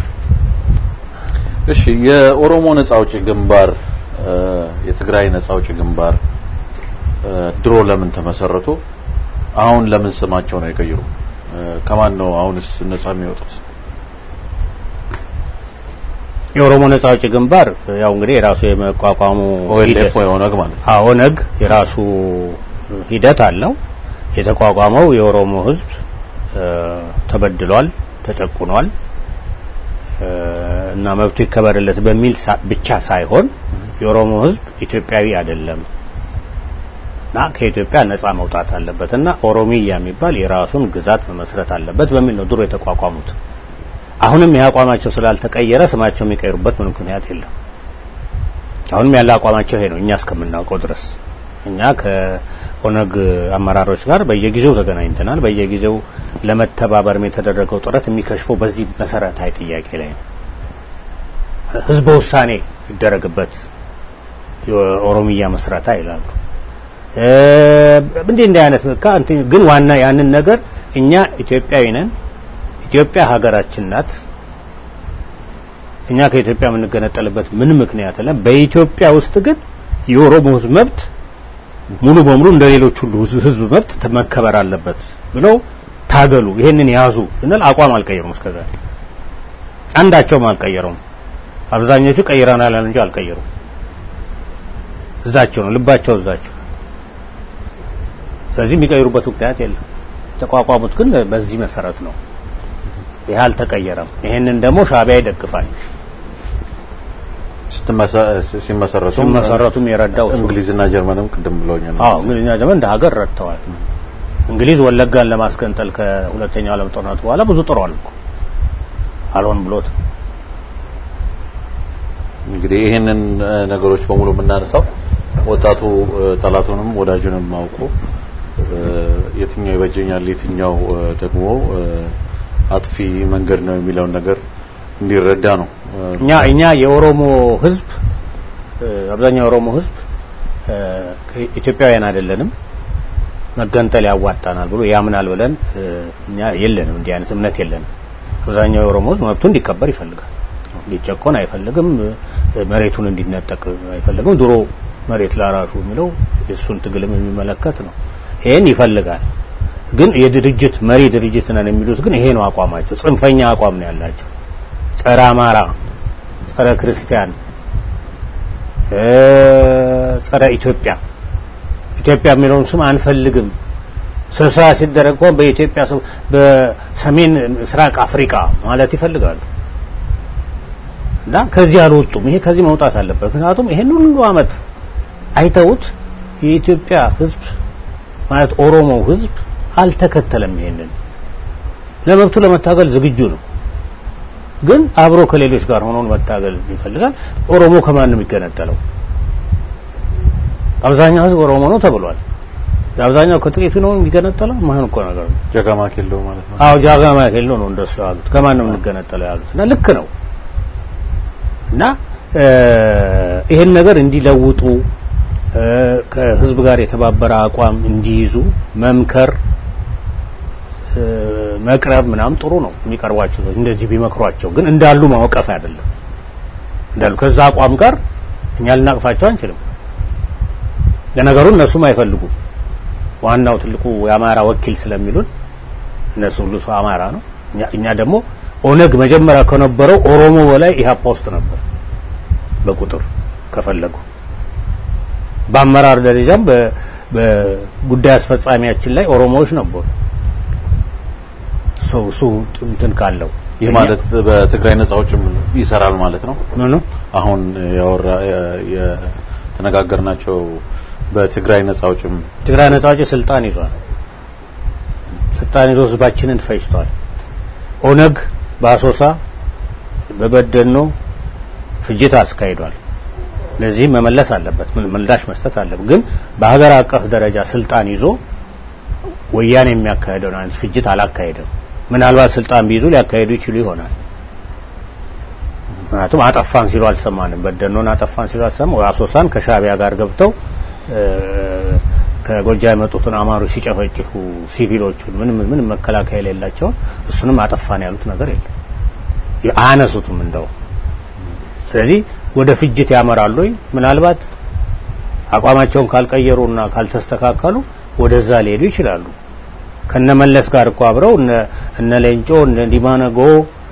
እሺ የኦሮሞ ነጻ አውጪ ግንባር የትግራይ ነጻ አውጪ ግንባር ድሮ ለምን ተመሰረቱ? አሁን ለምን ስማቸው ነው የቀየሩ? ከማን ነው አሁንስ ነጻ የሚወጡት? የኦሮሞ ነጻ አውጪ ግንባር ያው እንግዲህ የራሱ የመቋቋሙ ኦኤልኤፍ ወይ ኦነግ ማለት ነው። አዎ ኦነግ የራሱ ሂደት አለው። የተቋቋመው የኦሮሞ ህዝብ ተበድሏል፣ ተጨቁኗል እና መብቱ ይከበርለት በሚል ብቻ ሳይሆን የኦሮሞ ህዝብ ኢትዮጵያዊ አይደለም እና ከኢትዮጵያ ነጻ መውጣት አለበትና ኦሮሚያ የሚባል የራሱን ግዛት መመስረት አለበት በሚል ነው ድሮ የተቋቋሙት። አሁንም ያቋማቸው ስላልተቀየረ ስማቸው የሚቀይሩበት ምንም ምክንያት የለም። አሁንም ያለ አቋማቸው ይሄ ነው እኛ እስከምናውቀው ድረስ። እኛ ከኦነግ አመራሮች ጋር በየጊዜው ተገናኝተናል። በየጊዜው ለመተባበርም የተደረገው ጥረት የሚከሽፈው በዚህ መሰረታዊ ጥያቄ ላይ ነው። ህዝብ ውሳኔ ይደረግበት የኦሮሚያ መስራታ ይላሉ። እንዴ እንደ አይነት ግን ዋና ያንን ነገር እኛ ኢትዮጵያዊ ነን፣ ኢትዮጵያ ሀገራችን ናት፣ እኛ ከኢትዮጵያ የምንገነጠልበት ምን ምክንያት አለ? በኢትዮጵያ ውስጥ ግን የኦሮሞ ህዝብ መብት ሙሉ በሙሉ እንደሌሎች ሁሉ ህዝብ መብት ተመከበር አለበት ብለው ታገሉ። ይሄንን ያዙ እንል አቋም አልቀየሩም። እስከዛ አንዳቸውም አልቀየሩም። አብዛኞቹ ቀይራናል እንጂ አልቀየሩም። እዛቸው ነው ልባቸው እዛቸው። ስለዚህ የሚቀይሩበት ምክንያት የለም። ተቋቋሙት ግን በዚህ መሰረት ነው። ይሄ አልተቀየረም። ይሄንን ደግሞ ሻዕቢያ ይደግፋል። ሲመሰረቱ ሲመሰረቱም የረዳው እንግሊዝና ጀርመንም ቅድም ብለውኛል። አዎ እንግሊዝና ጀርመን እንደ ሀገር ረድተዋል። እንግሊዝ ወለጋን ለማስገንጠል ከሁለተኛው ዓለም ጦርነት በኋላ ብዙ ጥሯል እኮ አልሆን ብሎት። እንግዲህ ይሄንን ነገሮች በሙሉ የምናነሳው ወጣቱ ጠላቱንም ወዳጁንም ማውቁ የትኛው ይበጀኛል የትኛው ደግሞ አጥፊ መንገድ ነው የሚለውን ነገር እንዲረዳ ነው። እኛ እኛ የኦሮሞ ህዝብ አብዛኛው የኦሮሞ ህዝብ ኢትዮጵያውያን አይደለንም፣ መገንጠል ያዋጣናል ብሎ ያምናል ብለን እኛ የለንም፣ እንዲህ አይነት እምነት የለንም። አብዛኛው የኦሮሞ ህዝብ መብቱ እንዲከበር ይፈልጋል፣ እንዲጨቆን አይፈልግም፣ መሬቱን እንዲነጠቅ አይፈልግም። ድሮ መሬት ላራሹ የሚለው እሱን ትግልም የሚመለከት ነው። ይሄን ይፈልጋል። ግን የድርጅት መሪ ድርጅት ነን የሚሉት ግን ይሄ ነው አቋማቸው። ጽንፈኛ አቋም ነው ያላቸው። ጸረ አማራ፣ ጸረ ክርስቲያን፣ ጸረ ኢትዮጵያ ኢትዮጵያ የሚለውን ስም አንፈልግም። ስብሰባ ሲደረግ እንኳን በኢትዮጵያ በሰሜን ምስራቅ አፍሪካ ማለት ይፈልጋሉ እና ከዚህ አልወጡም። ይሄ ከዚህ መውጣት አለበት። ምክንያቱም ይሄን ሁሉ አመት አይተውት የኢትዮጵያ ህዝብ ማለት ኦሮሞ ህዝብ አልተከተለም። ይሄንን ለመብቱ ለመታገል ዝግጁ ነው፣ ግን አብሮ ከሌሎች ጋር ሆኖ መታገል ይፈልጋል። ኦሮሞ ከማን ነው የሚገነጠለው? አብዛኛው ህዝብ ኦሮሞ ነው ተብሏል። አብዛኛው ከጥቂቱ ነው የሚገነጠለው ማን እኮ ነገር ነው ጃጋማ ኬሎ ማለት ነው አዎ ጃጋማ ኬሎ ነው እንደሱ ያሉት ከማንም እንገነጠለው ያሉት እና ልክ ነው እና ይሄን ነገር እንዲለውጡ ከህዝብ ጋር የተባበረ አቋም እንዲይዙ መምከር መቅረብ ምናም ጥሩ ነው የሚቀርቧቸው እንደዚህ ቢመክሯቸው ግን እንዳሉ ማወቀፍ አይደለም እንዳሉ ከዛ አቋም ጋር እኛ ልናቅፋቸው አንችልም ለነገሩ እነሱም አይፈልጉ ዋናው ትልቁ የአማራ ወኪል ስለሚሉን እነሱ ሁሉ ሰው አማራ ነው እኛ ደግሞ ኦነግ መጀመሪያ ከነበረው ኦሮሞ በላይ ኢህአፓ ውስጥ ነበር በቁጥር ከፈለጉ በአመራር ደረጃም በጉዳይ አስፈጻሚያችን ላይ ኦሮሞዎች ነበሩ ሶ ሶ እንትን ካለው ይሄ ማለት በትግራይ ነጻ አውጪም ይሰራል ማለት ነው ምን ነው አሁን ያወራ የተነጋገርናቸው በትግራይ ነጻ አውጪም ትግራይ ነጻ አውጪ ስልጣን ይዟል ስልጣን ይዞ ህዝባችንን ፈጅቷል ኦነግ በአሶሳ በበደኖ ፍጅት አስካሂዷል ለዚህ መመለስ አለበት ምን ምላሽ መስጠት አለበት ግን በሀገር አቀፍ ደረጃ ስልጣን ይዞ ወያኔ የሚያካሄደው ነው ፍጅት አላካሄደም ምናልባት ስልጣን ቢይዙ ሊያካሄዱ ይችሉ ይሆናል ምክንያቱም አጠፋን ሲሉ አልሰማንም በደኖን አጠፋን ሲሉ አልሰማም አሶሳን ከሻቢያ ጋር ገብተው ከጎጃም የመጡትን አማሮች ሲጨፈጭፉ ሲቪሎቹን ምን ምን መከላከያ የሌላቸው እሱንም አጠፋን ያሉት ነገር የለም ያነሱትም እንደው ስለዚህ ወደ ፍጅት ያመራሉ ምናልባት አቋማቸውን ካልቀየሩና ካልተስተካከሉ ወደዛ ሊሄዱ ይችላሉ ከነመለስ ጋር እኮ አብረው እነ ሌንጮ እነ ዲማነጎ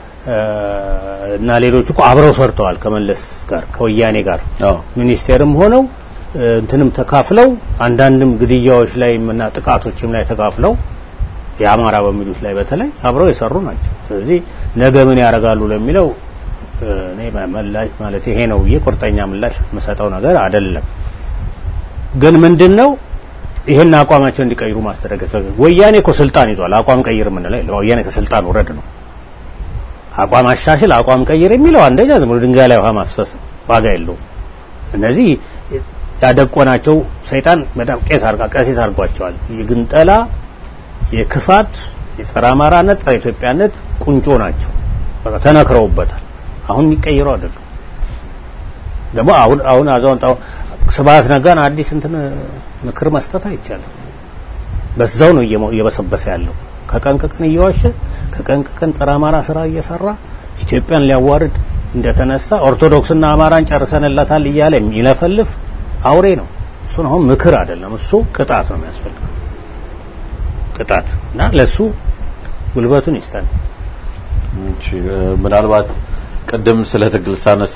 እና ሌሎች እኮ አብረው ሰርተዋል ከመለስ ጋር ከወያኔ ጋር ሚኒስቴርም ሆነው እንትንም ተካፍለው አንዳንድም ግድያዎች ላይ እና ጥቃቶችም ላይ ተካፍለው ያማራ በሚሉት ላይ በተለይ አብረው የሰሩ ናቸው ስለዚህ ነገ ምን ያረጋሉ ለሚለው እኔ መላሽ ማለት ይሄ ነው የቁርጠኛ ምላሽ መሰጠው ነገር አይደለም ግን ምንድነው ይሄን አቋማቸው እንዲቀይሩ ማስተረገፍ ወያኔ እኮ ስልጣን ይዟል አቋም ቀይር ምን ላይ ወያኔ ከስልጣን ወረድ ነው አቋም አሻሽል አቋም ቀይር የሚለው አንደኛ ዝም ብሎ ድንጋይ ላይ ውሃ ማፍሰስ ዋጋ የለውም እነዚህ ያደቆናቸው ሰይጣን በጣም ቄስ አርጋ ቀሲስ አርጓቸዋል የግንጠላ የክፋት የጸረ አማራነት ጸረ ኢትዮጵያነት ቁንጮ ናቸው በቃ ተነክረውበታል አሁን የሚቀይሩ አይደለም ደግሞ አሁን አሁን አዛውንታው ስብሐት ነጋን አዲስ እንትን ምክር መስጠት አይቻልም በዛው ነው እየበሰበሰ ያለው ከቀን ከቀን እየዋሸ ከቀን ከቀን ጸረ አማራ ስራ እየሰራ ኢትዮጵያን ሊያዋርድ እንደተነሳ ኦርቶዶክስና አማራን ጨርሰንላታል እያለ የሚለፈልፍ አውሬ ነው እሱ ነው ምክር አይደለም እሱ ቅጣት ነው የሚያስፈልገው ቅጣት እና ለሱ ጉልበቱን ይስጣል እቺ ምናልባት ቀደም ስለ ትግል ሳነሳ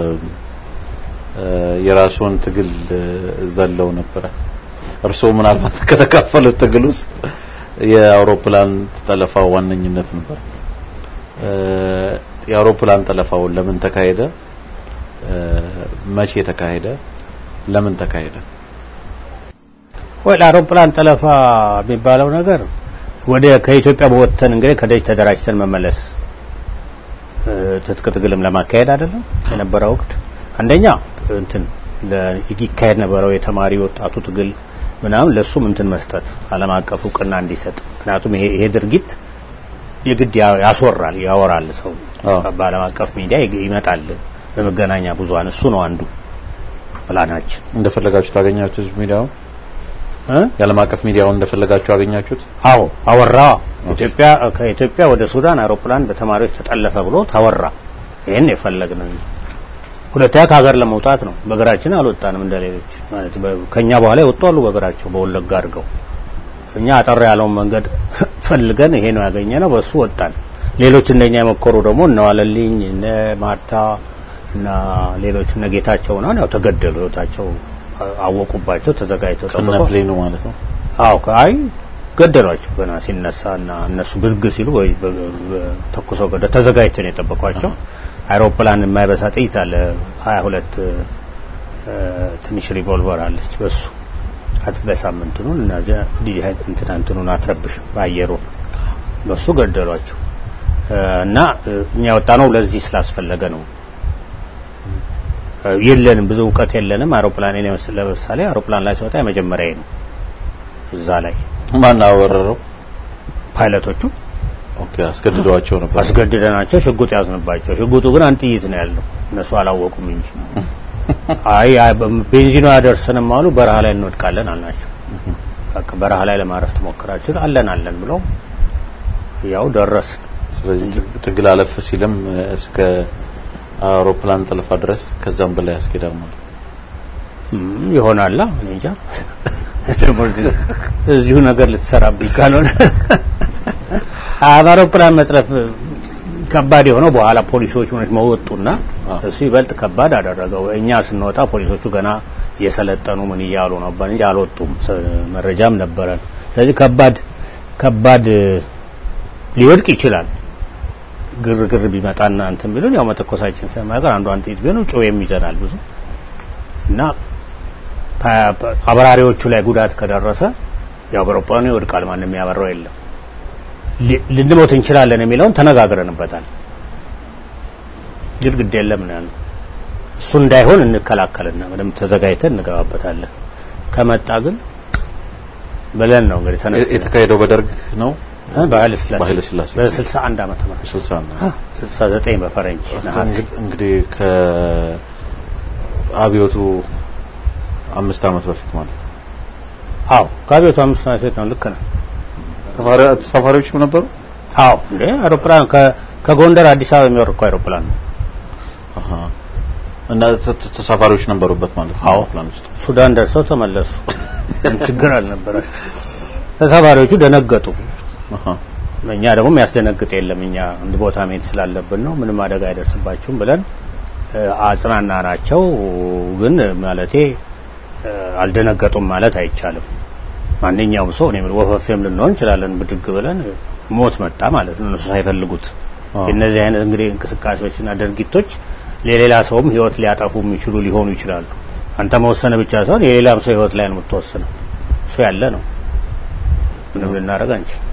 የራሱን ትግል ዘለው ነበር እርሶ ምናልባት ከተካፈሉት ትግል ውስጥ የአውሮፕላን ተጠለፋው ዋነኝነት ነበር የአውሮፕላን ተጠለፋው ለምን ተካሄደ መቼ ተካሄደ ለምን ተካሄደ ወይ አውሮፕላን ተጠለፋ የሚባለው ነገር ወደ ከኢትዮጵያ በወተን እንግዲህ ከደጅ ተደራጅተን መመለስ ትጥቅ ትግልም ለማካሄድ አይደለም የነበረው ወቅት አንደኛ እንትን ለይካሄድ ነበረው የተማሪ ወጣቱ ትግል ምናም ለሱም እንትን መስጠት ዓለም አቀፍ ዕውቅና እንዲሰጥ ምክንያቱም ይሄ ይሄ ድርጊት የግድ ያስወራል ያወራል ሰው በዓለም አቀፍ ሚዲያ ይመጣል በመገናኛ ብዙሃን እሱ ነው አንዱ ፕላናችን እንደፈለጋችሁ ታገኛችሁት ሚዲያው እ የዓለም አቀፍ ሚዲያው እንደፈለጋችሁ አገኛችሁት አዎ አወራ ኢትዮጵያ ከኢትዮጵያ ወደ ሱዳን አውሮፕላን በተማሪዎች ተጠለፈ ብሎ ታወራ ይሄን የፈለግነው ሁለተኛ ከሀገር ለመውጣት ነው በእግራችን አልወጣንም እንደሌሎች ማለት ከኛ በኋላ ይወጣሉ በእግራቸው በወለጋ አድርገው እኛ አጠር ያለውን መንገድ ፈልገን ይሄ ነው ያገኘነው በሱ ወጣን ሌሎች እንደኛ የመከሩ ደግሞ እነዋለልኝ እነ ማርታ እና ሌሎች እነ ጌታቸው ነው ያው ተገደሉ ህይወታቸው አወቁባቸው ተዘጋጅተው ተጠብቀው ፕሌኑ ማለት ነው አው ካይ ገደሏቸው ገና ሲነሳና እነሱ ብርግ ሲሉ ወይ ተኩሰው ገደ ተዘጋጅተው የጠበቋቸው አውሮፕላን የማይበሳ ጥይት አለ ሀያ ሁለት ትንሽ ሪቮልቨር አለች በሱ አትበሳምንቱ ነው እና ዲህ እንትን እንትኑን አትረብሽ ባየሩ በሱ ገደሏቸው እና እኛ ወጣነው ለዚህ ስላስፈለገ ነው የለንም ብዙ ዕውቀት የለንም አውሮፕላን ለምሳሌ አውሮፕላን ላይ ሲወጣ የመጀመሪያዬ ነው እዛ ላይ ማን አወረረው? ፓይለቶቹ። ኦኬ አስገድደዋቸው ነበር። አስገድደናቸው ሽጉጥ ያዝንባቸው። ሽጉጡ ግን አንድ ጥይት ነው ያለው። እነሱ አላወቁም እንጂ አይ ቤንዚኑ ያደርሰንም አሉ። በረሃ ላይ እንወድቃለን አልናቸው። በቃ በረሃ ላይ ለማረፍ ተሞክራችሁ አለን አለን ብለው ያው ደረስ። ስለዚህ ትግል አለፍ ሲልም እስከ አውሮፕላን ጠለፋ ድረስ ከዛም በላይ ያስኬዳል ማለት ይሆናል። እኔ እንጃ እዚሁ ነገር ልትሰራብኝ ካልሆነ አውሮፕላን መጥለፍ ከባድ የሆነው በኋላ ፖሊሶች ሆነች መወጡና እሱ ይበልጥ ከባድ አደረገው። እኛ ስንወጣ ፖሊሶቹ ገና እየሰለጠኑ ምን ይያሉ ነበር እንጂ አልወጡም። መረጃም ነበረን። ስለዚህ ከባድ ከባድ ሊወድቅ ይችላል። ግርግር ቢመጣና እንትን ቢሉን ያው መተኮሳችን ሰማያቀር አንዱ አንተ ይዝበኑ ጮም ይዘናል ብዙ እና አብራሪዎቹ ላይ ጉዳት ከደረሰ ያው አውሮፕላኑ ይወድቃል። ማንንም ያበረው የለም። ልንሞት እንችላለን የሚለውን ተነጋግረንበታል። ግድግዳ የለም ነው ያለው። እሱ እንዳይሆን እንከላከልና ምንም ተዘጋይተን እንገባበታለን። ከመጣ ግን በለን ነው እንግዲህ ተነስ የተካሄደው በደርግ ነው በኃይለ ሥላሴ በኃይለ ሥላሴ በስልሳ አንድ ዓመተ ምህረት ስልሳ አንድ ስልሳ ዘጠኝ በፈረንጅ ነሐሴ እንግዲህ ከአብዮቱ አምስት ዓመት በፊት ማለት ነው። አዎ ከአብዮቱ አምስት ዓመት በፊት ነው። ልክ ነው። ተሳፋሪዎችም ነበሩ። አዎ እንዴ አውሮፕላን ከጎንደር አዲስ አበባ የሚወርድ አውሮፕላን ነው። አሃ እና ተሳፋሪዎች ነበሩበት ማለት ነው። አውሮፕላን ውስጥ ሱዳን ደርሰው ተመለሱ። ችግር አልነበራቸው። ተሳፋሪዎቹ ደነገጡ። አሃ እኛ ደግሞ የሚያስደነግጥ የለም። እኛ እንደ ቦታ መሄድ ስላለብን ነው ምንም አደጋ አይደርስባችሁም ብለን አጽናናናቸው። ግን ማለቴ አልደነገጡም ማለት አይቻልም። ማንኛውም ሰው እኔ ወፈፌም ልንሆን እንችላለን ብድግ ብለን ሞት መጣ ማለት ነው እነሱ ሳይፈልጉት። እነዚህ አይነት እንግዲህ እንቅስቃሴዎችና ድርጊቶች ለሌላ ሰውም ህይወት ሊያጠፉ የሚችሉ ሊሆኑ ይችላሉ። አንተ መወሰነ ብቻ ሳይሆን የሌላም ሰው ህይወት ላይ ነው የምትወስነው። እሱ ያለ ነው ምንም ልናደርግ አንችልም።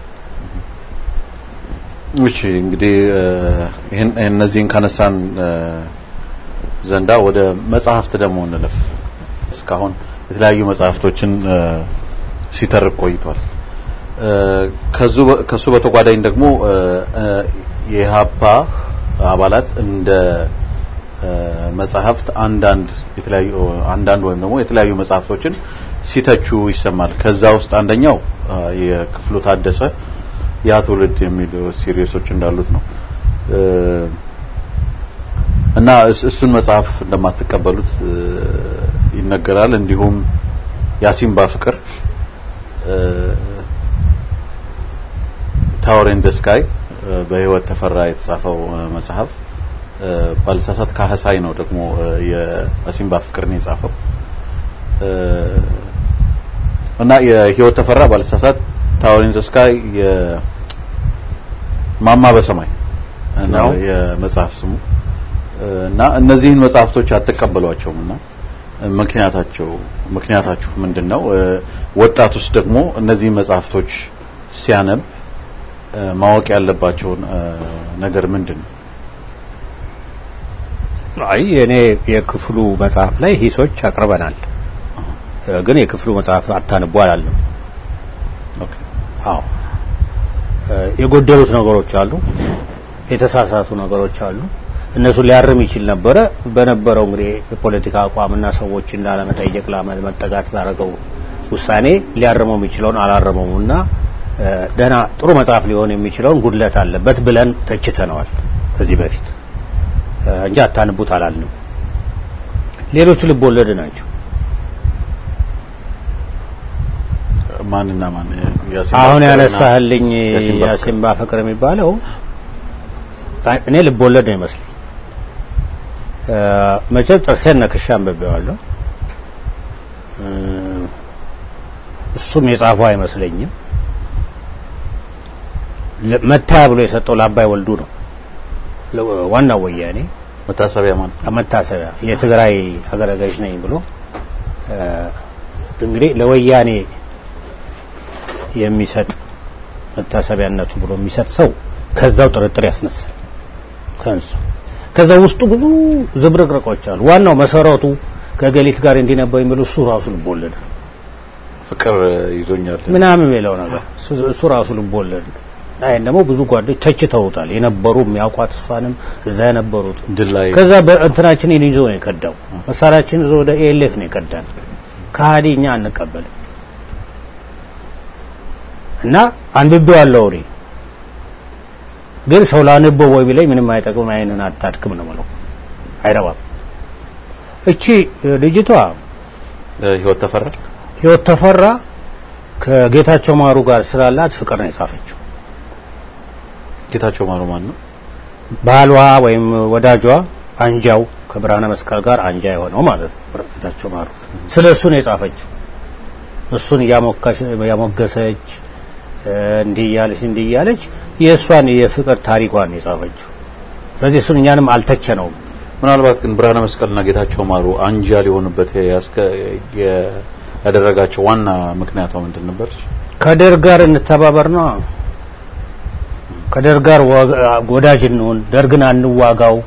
እሺ እንግዲህ ይሄን እነዚህን ካነሳን ዘንዳ ወደ መጽሐፍት ደግሞ እንለፍ። እስካሁን የተለያዩ መጽሐፍቶችን ሲተርክ ቆይቷል። ከሱ ከሱ በተጓዳኝ ደግሞ የኢህአፓ አባላት እንደ መጽሐፍት አንዳንድ የተለያዩ አንዳንድ ወይም ደግሞ የተለያዩ መጽሐፍቶችን ሲተቹ ይሰማል። ከዛ ውስጥ አንደኛው የክፍሉ ታደሰ ያ ትውልድ የሚሉ ሲሪየሶች እንዳሉት ነው እና እሱን መጽሐፍ እንደማትቀበሉት ይነገራል። እንዲሁም ያሲምባ ፍቅር ታወር ኢን ዘ ስካይ በህይወት ተፈራ የተጻፈው መጽሐፍ ባልሳሳት ካህሳይ ነው ደግሞ የያሲምባ ፍቅርን የጻፈው እና የህይወት ተፈራ ባልሳሳት ታወር ኢን ዘ ስካይ የማማ በሰማይ ነው የመጽሐፍ ስሙ እና እነዚህን መጽሐፍቶች አትቀበሏቸውምና ምክንያታቸው ምክንያታችሁ ምንድነው? ወጣቱስ ደግሞ እነዚህ መጽሐፍቶች ሲያነብ ማወቅ ያለባቸው ነገር ምንድነው? አይ እኔ የክፍሉ መጽሐፍ ላይ ሂሶች አቅርበናል። ግን የክፍሉ መጽሐፍ አታንቡ አላለም። ኦኬ አዎ የጎደሉት ነገሮች አሉ፣ የተሳሳቱ ነገሮች አሉ። እነሱ ሊያርም ይችል ነበር። በነበረው እንግዲህ የፖለቲካ አቋምና ሰዎች እንዳለመጠየቅ ለመጠጋት ባረገው ውሳኔ ሊያርመው የሚችለውን አላረመውና ደና ጥሩ መጽሐፍ ሊሆን የሚችለውን ጉድለት አለበት ብለን ተችተናል ከዚህ በፊት እንጂ አታንቡት አላልንም። ሌሎች ልብ ወለድ ናቸው። ማንና ማን አሁን ያነሳህልኝ ያሲምባ ፍቅር የሚባለው እኔ ልብ ወለድ ነው ይመስለኝ። መቼም ጥርሴን ነክሻም በበዋለሁ። እሱም የጻፈው አይመስለኝም። መታያ ብሎ የሰጠው ለአባይ ወልዱ ነው ዋናው ወያኔ መታሰቢያ ማለት መታሰቢያ የትግራይ ሀገረ ገዥ ነኝ ብሎ እንግዲህ ለወያኔ የሚሰጥ መታሰቢያነቱ ብሎ የሚሰጥ ሰው ከዛው ጥርጥር ያስነሳል። ከንሱ ከዛው ውስጡ ብዙ ዝብርቅርቆች አሉ። ዋናው መሰረቱ ከገሊት ጋር እንዲነበው የሚሉ እሱ ራሱ ልቦለድ ፍቅር ይዞኛል ምናምን የሚለው ነገር እሱ ራሱ ልቦለድ አይ ደግሞ ብዙ ጓደኞች ተችተውታል የነበሩ የሚያውቋት እሷንም እዛ የነበሩት ከዛ በእንትናችን ይዞ ነው የከዳው መሳሪያችን ይዞ ወደ ኤልኤፍ ነው የከዳን ካዲኛ አንቀበል እና አንብቤው አለው ወሬ ግን ሰው ላነበው ወይ ቢለኝ ምንም አይጠቅም አይነን አታድክም ነው ማለት አይረባም እቺ ልጅቷ ህይወት ተፈራ ህይወት ተፈራ ከጌታቸው ማሩ ጋር ስላላት ፍቅር ነው የጻፈችው ጌታቸው ማሩ ማን ነው ባሏ ወይም ወዳጇ አንጃው ከብርሃነ መስቀል ጋር አንጃ የሆነው ማለት ነው ጌታቸው ማሩ ስለሱ ነው የጻፈችው እሱን ያሞከሽ ያሞገሰች እንዲህ ያለች እንዲህ ያለች የእሷን የፍቅር ታሪኳን የጻፈችው ስለዚህ እሱን እኛንም አልተቸነውም ምናልባት ግን ብርሃነ መስቀልና ጌታቸው ማሩ አንጃ ሊሆኑበት ያደረጋቸው ዋና ምክንያቱ ምንድን ነበር ከደርግ ጋር እንተባበር ነው ከደርግ ጋር ወዳጅ እንሆን ደርግን አንዋጋው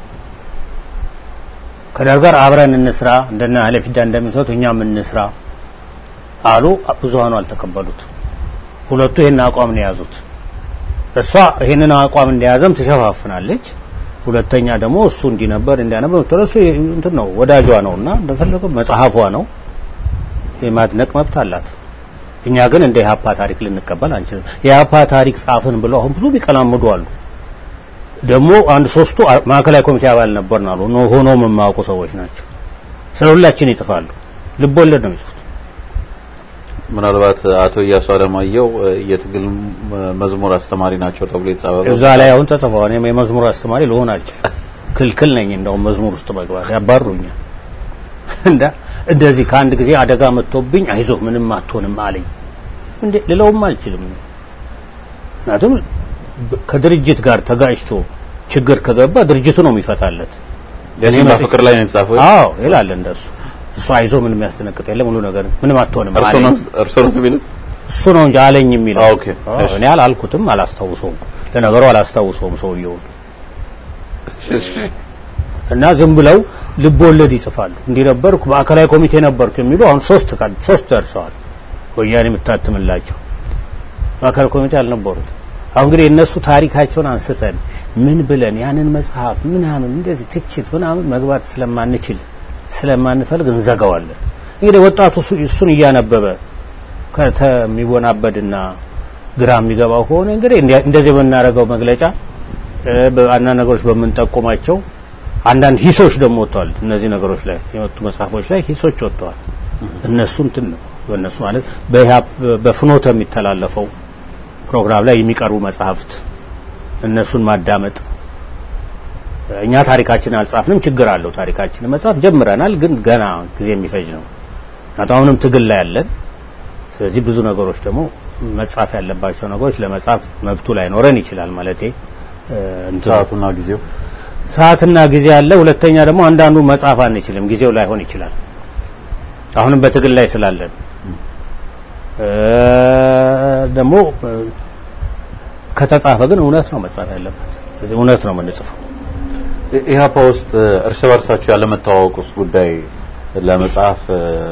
ከደርግ ጋር አብረን እንስራ እንደና ኃላፊዳ እንደሚሰጡ እኛም እንስራ አሉ ብዙሃኑ አልተቀበሉት ሁለቱ ይሄን አቋም ነው ያዙት እሷ ይሄንን አቋም እንደያዘም ተሸፋፍናለች ሁለተኛ ደግሞ እሱ እንዲነበር እንዲያነበር ተረሱ እንትን ነው ወዳጇ ነውና እንደፈለገው መጽሐፏ ነው የማድነቅ መብት አላት እኛ ግን እንደ ያፓ ታሪክ ልንቀበል አንችልም ያፓ ታሪክ ጻፍን ብለው አሁን ብዙ ቢቀላምዱ አሉ ደግሞ አንድ ሶስቱ ማዕከላዊ ኮሚቴ አባል ነበርና አሉ ነው ሆኖም የማያውቁ ሰዎች ናቸው ስለሁላችን ይጽፋሉ ልቦለድ ነው የሚጽፉት ምናልባት አቶ ኢያሱ አለማየሁ የትግል መዝሙር አስተማሪ ናቸው ተብሎ የተጻፈው እዛ ላይ አሁን ተጽፏል እኔ የመዝሙር አስተማሪ ልሆን አልችልም ክልክል ነኝ እንደው መዝሙር ውስጥ መግባት ያባሩኛል እንዳ እንደዚህ ከአንድ ጊዜ አደጋ መጥቶብኝ አይዞህ ምንም አትሆንም አለኝ እንዴ ለለውም አልችልም ምክንያቱም ከድርጅት ጋር ተጋጭቶ ችግር ከገባ ድርጅቱ ነው የሚፈታለት ለዚህ በፍቅር ላይ ነው የተጻፈው አዎ ይላል እንደሱ እሱ አይዞህ ምንም ያስተነክተ የለም ሁሉ ነገር ምንም አትሆንም አለኝ እርሶ ነው የሚለው እሱ ነው እንጂ አለኝ የሚለው ኦኬ እኔ አላልኩትም አላስታውሰውም ለነገሩ አላስታውሰውም ሰውየው እና ዝም ብለው ልቦለድ ይጽፋሉ እንዲህ ነበርኩ ማዕከላዊ ኮሚቴ ነበርኩ የሚሉ አሁን ሶስት ካድ ሶስት ደርሰዋል ወያኔ የምታትምላቸው ማዕከላዊ ኮሚቴ አልነበሩ አሁን እንግዲህ እነሱ ታሪካቸውን አንስተን ምን ብለን ያንን መጽሐፍ ምናምን እንደዚህ ትችት ምናምን መግባት ስለማንችል ስለማንፈልግ እንዘጋዋለን እንግዲህ ወጣቱ እሱን እያነበበ ከተሚወናበድና ግራ የሚገባው ከሆነ እንግዲህ እንደዚህ በእናረጋው መግለጫ በአንዳንድ ነገሮች በመንጠቆማቸው አንዳንድ ሂሶች ደግሞ ወጥተዋል እነዚህ ነገሮች ላይ የወጡ መጽሐፎች ላይ ሂሶች ወጥተዋል እነሱ እንትን ነው በእነሱ ማለት በፍኖተ የሚተላለፈው ፕሮግራም ላይ የሚቀርቡ መጽሐፍት እነሱን ማዳመጥ እኛ ታሪካችን አልጻፍንም ችግር አለው ታሪካችን መጽሐፍ ጀምረናል ግን ገና ጊዜ የሚፈጅ ነው አሁንም ትግል ላይ ያለን ስለዚህ ብዙ ነገሮች ደግሞ መጻፍ ያለባቸው ነገሮች ለመጻፍ መብቱ ላይ ኖረን ይችላል ማለቴ ሰዓቱና ጊዜው ሰዓትና ጊዜ አለ ሁለተኛ ደግሞ አንዳንዱ መጻፍ አንችልም ጊዜው ላይ ሆን ይችላል አሁንም በትግል ላይ ስላለን ደግሞ ከተጻፈ ግን እውነት ነው መጻፍ ያለበት ስለዚህ እውነት ነው የምንጽፈው ኢህአፓ ውስጥ እርስ በርሳቸው ያለ መተዋወቁስ ጉዳይ ለመጻፍ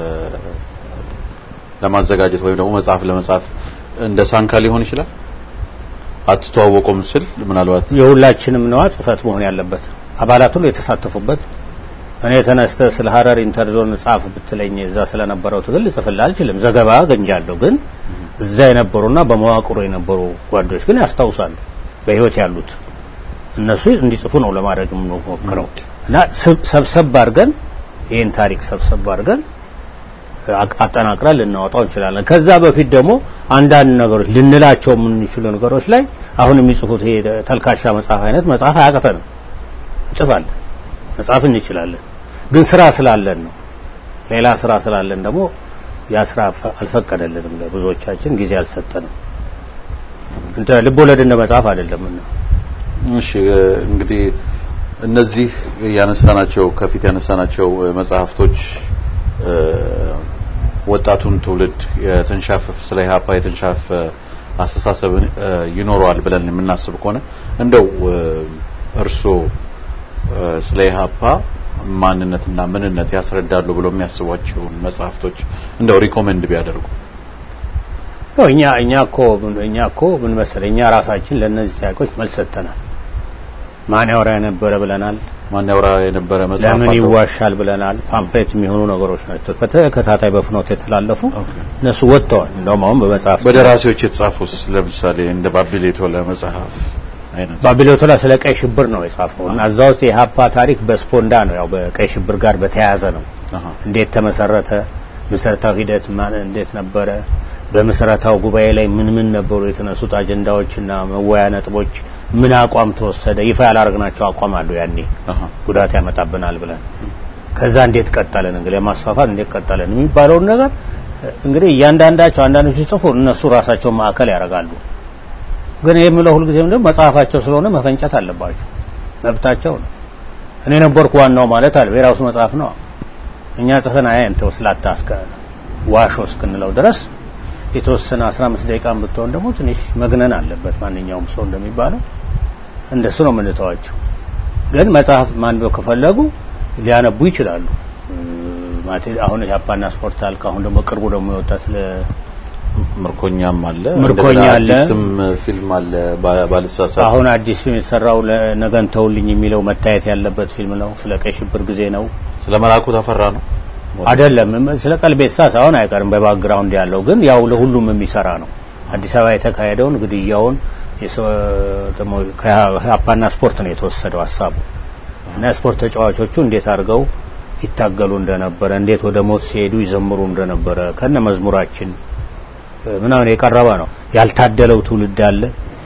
ለማዘጋጀት ወይም ደግሞ መጽሐፍ ለመጻፍ እንደ ሳንካ ሊሆን ይችላል አትተዋወቁም ስል ምናልባት የሁላችንም ነው ጽፈት መሆን ያለበት አባላት ሁሉ የተሳተፉበት እኔ ተነስተ ስለ ሐረር ኢንተርዞን ጻፍ ብትለኝ እዛ ስለነበረው ትግል ጽፈላ አልችልም ዘገባ ገንጃለሁ ግን እዛ የነበሩና በመዋቅሩ የነበሩ ጓዶች ግን ያስታውሳሉ በህይወት ያሉት እነሱ እንዲጽፉ ነው ለማድረግ የምንሞክረው እና ሰብሰብ አድርገን ይሄን ታሪክ ሰብሰብ አድርገን አጠናቅረን ልናወጣው እንችላለን ከዛ በፊት ደግሞ አንዳንድ ነገሮች ልንላቸው የምንችሉ ነገሮች ላይ አሁን የሚጽፉት ይሄ ተልካሻ መጽሐፍ አይነት መጽሐፍ አያቀተንም እንጽፋለን መጽሐፍ እንችላለን ግን ስራ ስላለን ነው ሌላ ስራ ስላለን ደግሞ ያ ስራ አልፈቀደልንም ለብዙዎቻችን ጊዜ አልሰጠንም እንደ ልቦለድ እንደ መጽሐፍ አይደለምና እሺ እንግዲህ እነዚህ ያነሳናቸው ከፊት ያነሳናቸው መጽሐፍቶች ወጣቱን ትውልድ የተንሻፈፈ ስለ ኢህአፓ የተንሻፈ አስተሳሰብ ይኖረዋል ብለን የምናስብ ከሆነ እንደው እርሶ ስለ ኢህአፓ ማንነትና ምንነት ያስረዳሉ ብሎ የሚያስቧቸው መጽሐፍቶች እንደው ሪኮመንድ ቢያደርጉ እኛ እኛ እኮ እኛ እኮ ምን መሰለኝ እኛ ራሳችን ለነዚህ ጥያቄዎች መልስ ሰጥተናል። ማን ያወራ የነበረ ብለናል። ማን ያወራ የነበረ መጽሐፍ ለምን ይዋሻል ብለናል። ፓምፕሌት የሚሆኑ ነገሮች ናቸው በተከታታይ በፍኖት የተላለፉ እነሱ ወጥተዋል። እንደውም አሁን በመጽሐፍ በደራሲዎች የተጻፉስ ለምሳሌ እንደ ባቢሌቶ ለመጽሐፍ አይነት ባቢሌቶ ስለ ቀይ ሽብር ነው የጻፈው እና እዛው ውስጥ የሀፓ ታሪክ በስፖንዳ ነው ያው በቀይ ሽብር ጋር በተያያዘ ነው። እንዴት ተመሰረተ፣ መሰረታዊ ሂደት ማን እንዴት ነበረ፣ በመሰረታው ጉባኤ ላይ ምን ምን ነበሩ የተነሱት አጀንዳዎችና መወያ ነጥቦች፣ ምን አቋም ተወሰደ፣ ይፋ ያላረግናቸው አቋም አሉ ያኔ ጉዳት ያመጣብናል ብለን ከዛ እንዴት ቀጠለን እንግዲህ ማስፋፋት እንዴት ቀጠለን የሚባለው ነገር እንግዲህ እያንዳንዳቸው አንዳንዶቹ ጽፎ እነሱ ራሳቸው ማዕከል ያረጋሉ። ግን የምለው ሁሉ ጊዜ እንደው መጽሐፋቸው ስለሆነ መፈንጨት አለባቸው መብታቸው ነው። እኔ ነበርኩ ዋናው ማለት አለ የራሱ መጽሐፍ ነው። እኛ ጽፈና አይንተ ወስላታ እስከ ዋሾ እስክንለው ድረስ የተወሰነ አስራ አምስት ደቂቃም ብትሆን ደግሞ ትንሽ መግነን አለበት ማንኛውም ሰው እንደሚባለው እንደሱ ነው የምንተዋቸው። ግን መጽሐፍ ማንበብ ከፈለጉ ሊያነቡ ይችላሉ። ማለት አሁን ያፓና ስፖርት አልካ አሁን ደግሞ ቅርቡ ደግሞ የወጣ ስለ ምርኮኛም አለ ምርኮኛ አለ ስም ፊልም አለ ባልሳሳ አሁን አዲስ ፊልም የተሰራው ነገን ተውልኝ የሚለው መታየት ያለበት ፊልም ነው። ስለ ቀይ ሽብር ጊዜ ነው። ስለ መላኩ ተፈራ ነው አይደለም። ስለ ቀልቤሳ ሳይሆን አይቀርም በባክግራውንድ ያለው ግን ያው ለሁሉም የሚሰራ ነው። አዲስ አበባ የተካሄደውን ግድያውን ደግሞ ከያፓና ስፖርት ነው የተወሰደው ሐሳቡ እና ስፖርት ተጫዋቾቹ እንዴት አድርገው ይታገሉ እንደነበረ እንዴት ወደ ሞት ሲሄዱ ይዘምሩ እንደነበረ ከነ መዝሙራችን ምናምን የቀረበ ነው። ያልታደለው ትውልድ አለ።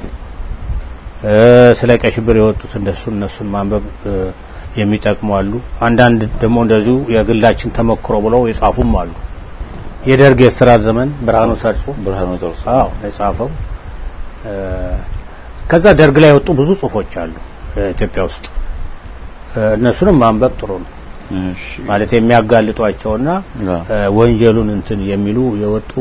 ስለ ቀይ ሽብር የወጡት እንደሱ እነሱን ማንበብ የሚጠቅሙ አሉ። አንዳንድ ደግሞ እንደዚሁ የግላችን ተመክሮ ብለው የጻፉም አሉ። የደርግ የሥራት ዘመን ብርሃኑ ሰርጾ ብርሃኑ ሰርጾ አዎ የጻፈው ከዛ ደርግ ላይ የወጡ ብዙ ጽሁፎች አሉ ኢትዮጵያ ውስጥ እነሱንም ማንበብ ጥሩ ነው። እሺ ማለት የሚያጋልጧቸውና ወንጀሉን እንትን የሚሉ የወጡ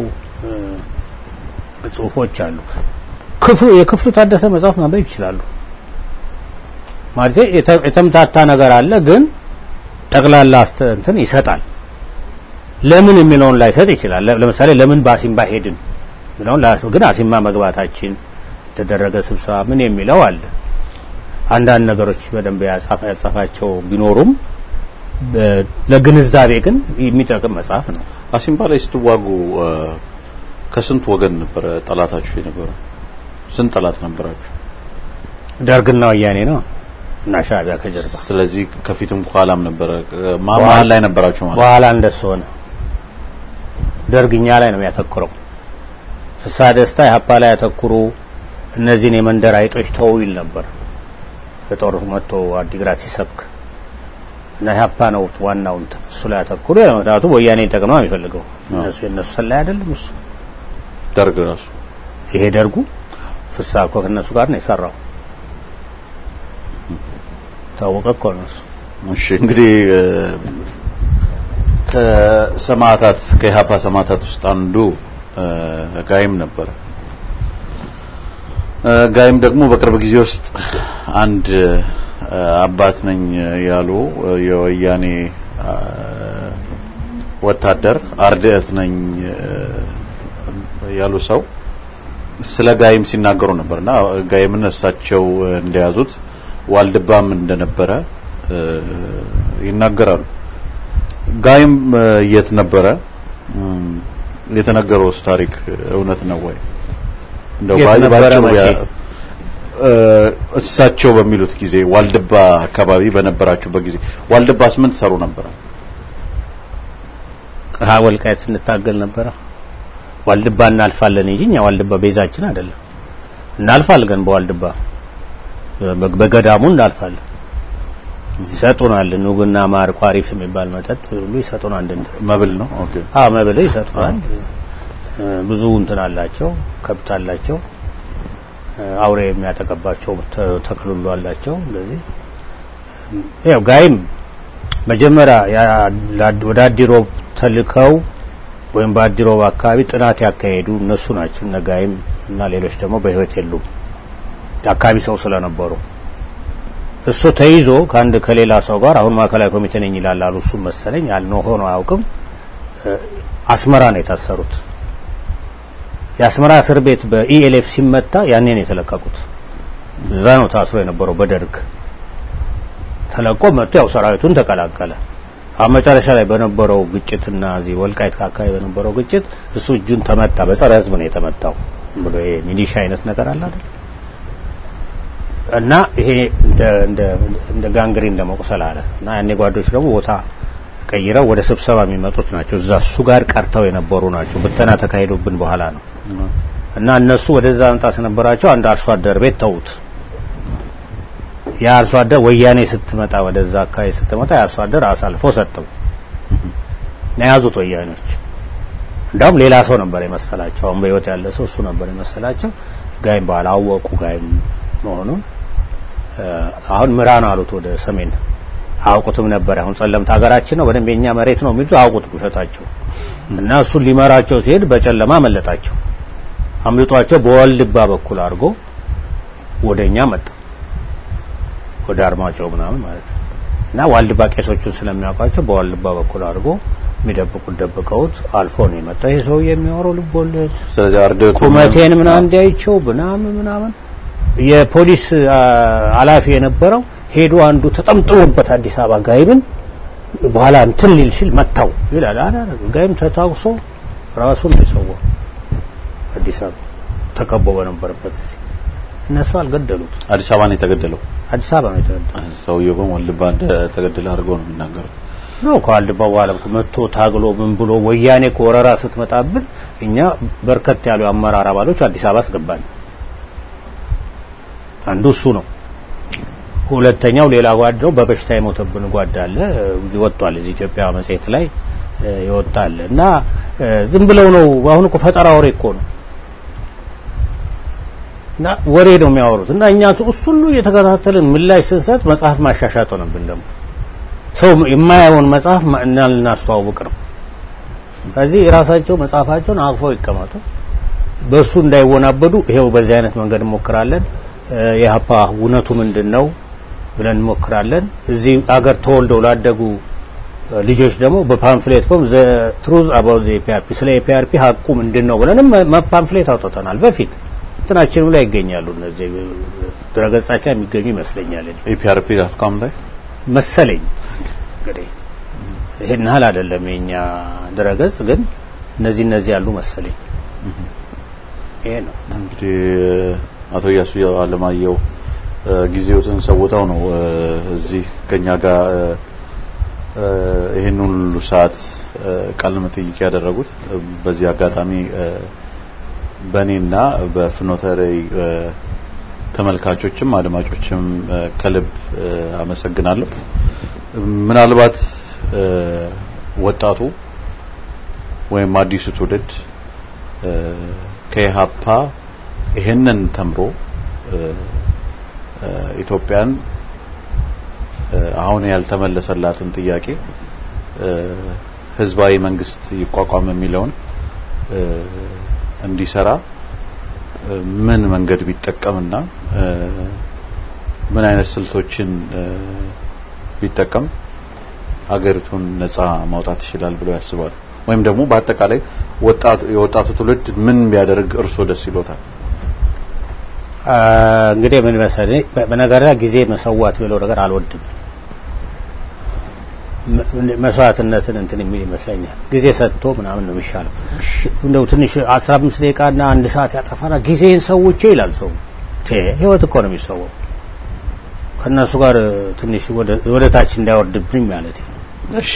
ጽሁፎች አሉ። ክፍሉ የክፍሉ ታደሰ መጽሐፍ ማንበብ ይችላሉ። ማለት የተምታታ ነገር አለ ግን ጠቅላላ እንትን ይሰጣል። ለምን የሚለውን ላይ ሰጥ ይችላል። ለምሳሌ ለምን ባሲምባ ሄድን ምናምን ላሱ ግን አሲምባ መግባታችን የተደረገ ስብሰባ ምን የሚለው አለ። አንዳንድ ነገሮች በደንብ ያጻፈ ያጻፋቸው ቢኖሩም ለግንዛቤ ግን የሚጠቅም መጽሐፍ ነው። አሲምባ ላይ ስትዋጉ ከስንት ወገን ነበር ጠላታችሁ የነበረው? ስንት ጠላት ነበራችሁ? ደርግና ወያኔ ነው እና ሻዕቢያ ከጀርባ። ስለዚህ ከፊትም ኋላም ነበር ማማል ላይ ነበራችሁ ማለት። በኋላ እንደሱ ሆነ። ደርግኛ ላይ ነው ያተኮረው። ፍስሐ ደስታ ያፓ ላይ ያተኩሩ እነዚህን የመንደር አይጦች ተው ይል ነበር። በጦር መጥቶ አዲግራት ሲሰብክ እና ያፓ ነው ዋናው እንትን እሱ ላይ ያተኩሩ። ያመጣቱ ወያኔ ተቀማ የሚፈልገው እነሱ የነሱ ሰላይ አይደለም እሱ ደርግ ራሱ ይሄ ደርጉ ፍስሐ እኮ ከነሱ ጋር ነው የሰራው ታወቀ እኮ ነው። እሺ እንግዲህ ከሰማዕታት ከኢሃፓ ሰማዕታት ውስጥ አንዱ ጋይም ነበር። ጋይም ደግሞ በቅርብ ጊዜ ውስጥ አንድ አባት ነኝ ያሉ የወያኔ ወታደር አርድእት ነኝ ያሉ ሰው ስለ ጋይም ሲናገሩ ነበርና ጋይምን እሳቸው እንደያዙት ዋልድባም እንደነበረ ይናገራሉ። ጋይም የት ነበረ? የተነገረው ታሪክ እውነት ነው ወይ? እንደው ባይባቸው እሳቸው በሚሉት ጊዜ ዋልድባ አካባቢ በነበራችሁበት ጊዜ ዋልድባስ ምን ሰሩ ነበር? ወልቃይት እንታገል ነበር። ዋልድባ እናልፋለን እንጂ እኛ ዋልድባ ቤዛችን አይደለም። እናልፋለን ግን በዋልድባ በገዳሙ እናልፋለን። ይሰጡናል ኑግና ማር ቋሪፍ የሚባል መጠጥ ሁሉ ይሰጡናል። አንድ መብል ነው። ኦኬ አዎ መብል ይሰጡናል። ብዙ እንትን አላቸው፣ ከብት አላቸው፣ አውሬ የሚያጠቀባቸው ተክሉሉ አላቸው። እንደዚህ ያው ጋይም መጀመሪያ ወደ አዲሮብ ተልከው ወይም በአዲሮብ አካባቢ ጥናት ያካሄዱ እነሱ ናቸው። እነ ጋይም እና ሌሎች ደግሞ በህይወት የሉም አካባቢ ሰው ስለነበሩ እሱ ተይዞ ካንድ ከሌላ ሰው ጋር አሁን ማዕከላዊ ኮሚቴ ነኝ ይላል አሉ። እሱ መሰለኝ አልነው ሆኖ አያውቅም። አስመራ ነው የታሰሩት። የአስመራ እስር ቤት በኢኤልኤፍ ሲመታ ያኔ ነው የተለቀቁት። እዛ ነው ታስሮ የነበረው በደርግ ተለቆ መጥቶ ያው ሰራዊቱን ተቀላቀለ። አመጨረሻ ላይ በነበረው ግጭትና እዚህ ወልቃይት አካባቢ በነበረው ግጭት እሱ እጁን ተመታ። በጸረ ህዝብ ነው የተመታው ብሎ ይሄ ሚሊሻ አይነት ነገር አለ አይደል? እና ይሄ እንደ እንደ እንደ ጋንግሪን እንደመቆሰል አለ እና ያኔ ጓዶች ደግሞ ቦታ ቀይረው ወደ ስብሰባ የሚመጡት ናቸው። እዛ እሱ ጋር ቀርተው የነበሩ ናቸው። ብተና ተካሂዶብን በኋላ ነው እና እነሱ ወደዛ መምጣት ነበራቸው። አንድ አርሶ አደር ቤት ተውት። ያ አርሶ አደር ወያኔ ስትመጣ ወደዛ አካባቢ ስትመጣ ያ አርሶ አደር አሳልፎ ሰጠው ነው ያዙት ወያኔዎች። እንዳውም ሌላ ሰው ነበር የመሰላቸው። አሁን በህይወት ያለ ሰው እሱ ነበር የመሰላቸው። ጋይም በኋላ አወቁ ጋይም መሆኑን። አሁን ምራን አሉት ወደ ሰሜን አውቁትም ነበር። አሁን ጸለምት ሀገራችን ነው በደንብ የኛ መሬት ነው የሚሉት አውቁት ውሸታቸው። እና እሱ ሊመራቸው ሲሄድ በጨለማ መለጣቸው። አምልጧቸው በወልድባ በኩል አድርጎ ወደኛ መጣ። ወደ አርማጭሆ ምናምን ማለት ነው። እና ዋልድባ ቄሶቹን ስለሚያውቃቸው በዋልድባ በኩል አድርጎ የሚደብቁት ደብቀውት አልፎ ነው የመጣው። ይሄ ሰው የሚያወራው ልቦለድ ስለዚህ አርደው ቁመቴን ምናምን እንዲያይቸው ምናምን ምናምን የፖሊስ አላፊ የነበረው ሄዶ አንዱ ተጠምጥሞበት አዲስ አበባ ጋይብን በኋላ እንትን ሊል ሲል መታው ይላል። አና ጋይም ተታውሶ ራሱን ተሰወው አዲስ አበባ ተከቦ በነበረበት ጊዜ እነሱ አልገደሉት። አዲስ አበባ ነው የተገደለው። አዲስ አበባ ነው የተገደለው። ሰውየው በወልድባ ተገደለ አድርገው ነው የሚናገሩት። ነው ከወልድባ በኋላ መጥቶ ታግሎ ምን ብሎ ወያኔ ኮረራ ስትመጣብን እኛ በርከት ያሉ አመራር አባሎች አዲስ አበባ አስገባን። አንዱ እሱ ነው። ሁለተኛው ሌላ ጓድ ነው። በበሽታ የሞተብን ጓድ አለ እዚህ ወጥቷል። እዚህ ኢትዮጵያ መጽሔት ላይ ይወጣል። እና ዝም ብለው ነው አሁን እኮ ፈጠራ ወሬ እኮ ነው። እና ወሬ ነው የሚያወሩት። እና እኛ እሱ ሁሉ እየተከታተልን ምላሽ ስንሰጥ መጽሐፍ ማሻሻጥ ሆነብን። ደግሞ ሰው የማያውን መጽሐፍ እናልናስተዋውቅ ነው። ስለዚህ ራሳቸው መጽሐፋቸውን አቅፈው ይቀመጡ፣ በእሱ እንዳይወናበዱ። ይሄው በዚህ አይነት መንገድ እንሞክራለን። የሀፓ እውነቱ ምንድነው ብለን እንሞክራለን። እዚህ አገር ተወልደው ላደጉ ልጆች ደግሞ በፓምፍሌት ፎርም ዘ ትሩዝ አባውት ዘ ኤፒአርፒ ስለ ኤፒአርፒ ሀቁ ምንድነው ብለንም ፓምፍሌት አውጥተናል። በፊት እንትናችን ላይ ይገኛሉ። እነዚህ ድረገጻችን ላይ የሚገኙ ይመስለኛል። ኤፒአርፒ ዶት ኮም ላይ መሰለኝ እንግዲህ ይሄን ሀል አይደለም የኛ ድረገጽ ግን እነዚህ እነዚህ ያሉ መሰለኝ። ይሄ ነው እንግዲህ አቶ ያሱ አለማየሁ ጊዜውትን ሰውታው ነው እዚህ ከኛ ጋር ይሄን ሁሉ ሰዓት ቃል መጠይቅ ያደረጉት። በዚህ አጋጣሚ በኔና በፍኖተ ራዕይ ተመልካቾችም አድማጮችም ከልብ አመሰግናለሁ። ምናልባት ወጣቱ ወይም አዲሱ ትውልድ ከኢሃፓ ይሄንን ተምሮ ኢትዮጵያን አሁን ያልተመለሰላትን ጥያቄ ህዝባዊ መንግስት ይቋቋም የሚለውን እንዲሰራ ምን መንገድ ቢጠቀምና ምን አይነት ስልቶችን ቢጠቀም አገሪቱን ነፃ ማውጣት ይችላል ብሎ ያስባል? ወይም ደግሞ በአጠቃላይ ወጣቱ የወጣቱ ትውልድ ምን ቢያደርግ እርሶ ደስ ይሎታል? እንግዲህ ምን መሰለኝ በነገር ላይ ጊዜ መሰዋት ብለው ነገር አልወድም። መስዋዕትነትን እንትን የሚል ይመስለኛል። ጊዜ ሰጥቶ ምናምን ነው የሚሻለው። እንደው ትንሽ አስራ አምስት ደቂቃና አንድ ሰዓት ያጠፋና ጊዜን ሰውቼ ይላል ሰው። ተ ህይወት እኮ ነው የሚሰዋው። ከነሱ ጋር ትንሽ ወደ ወደ ታች እንዳይወርድብኝ ማለት ነው። እሺ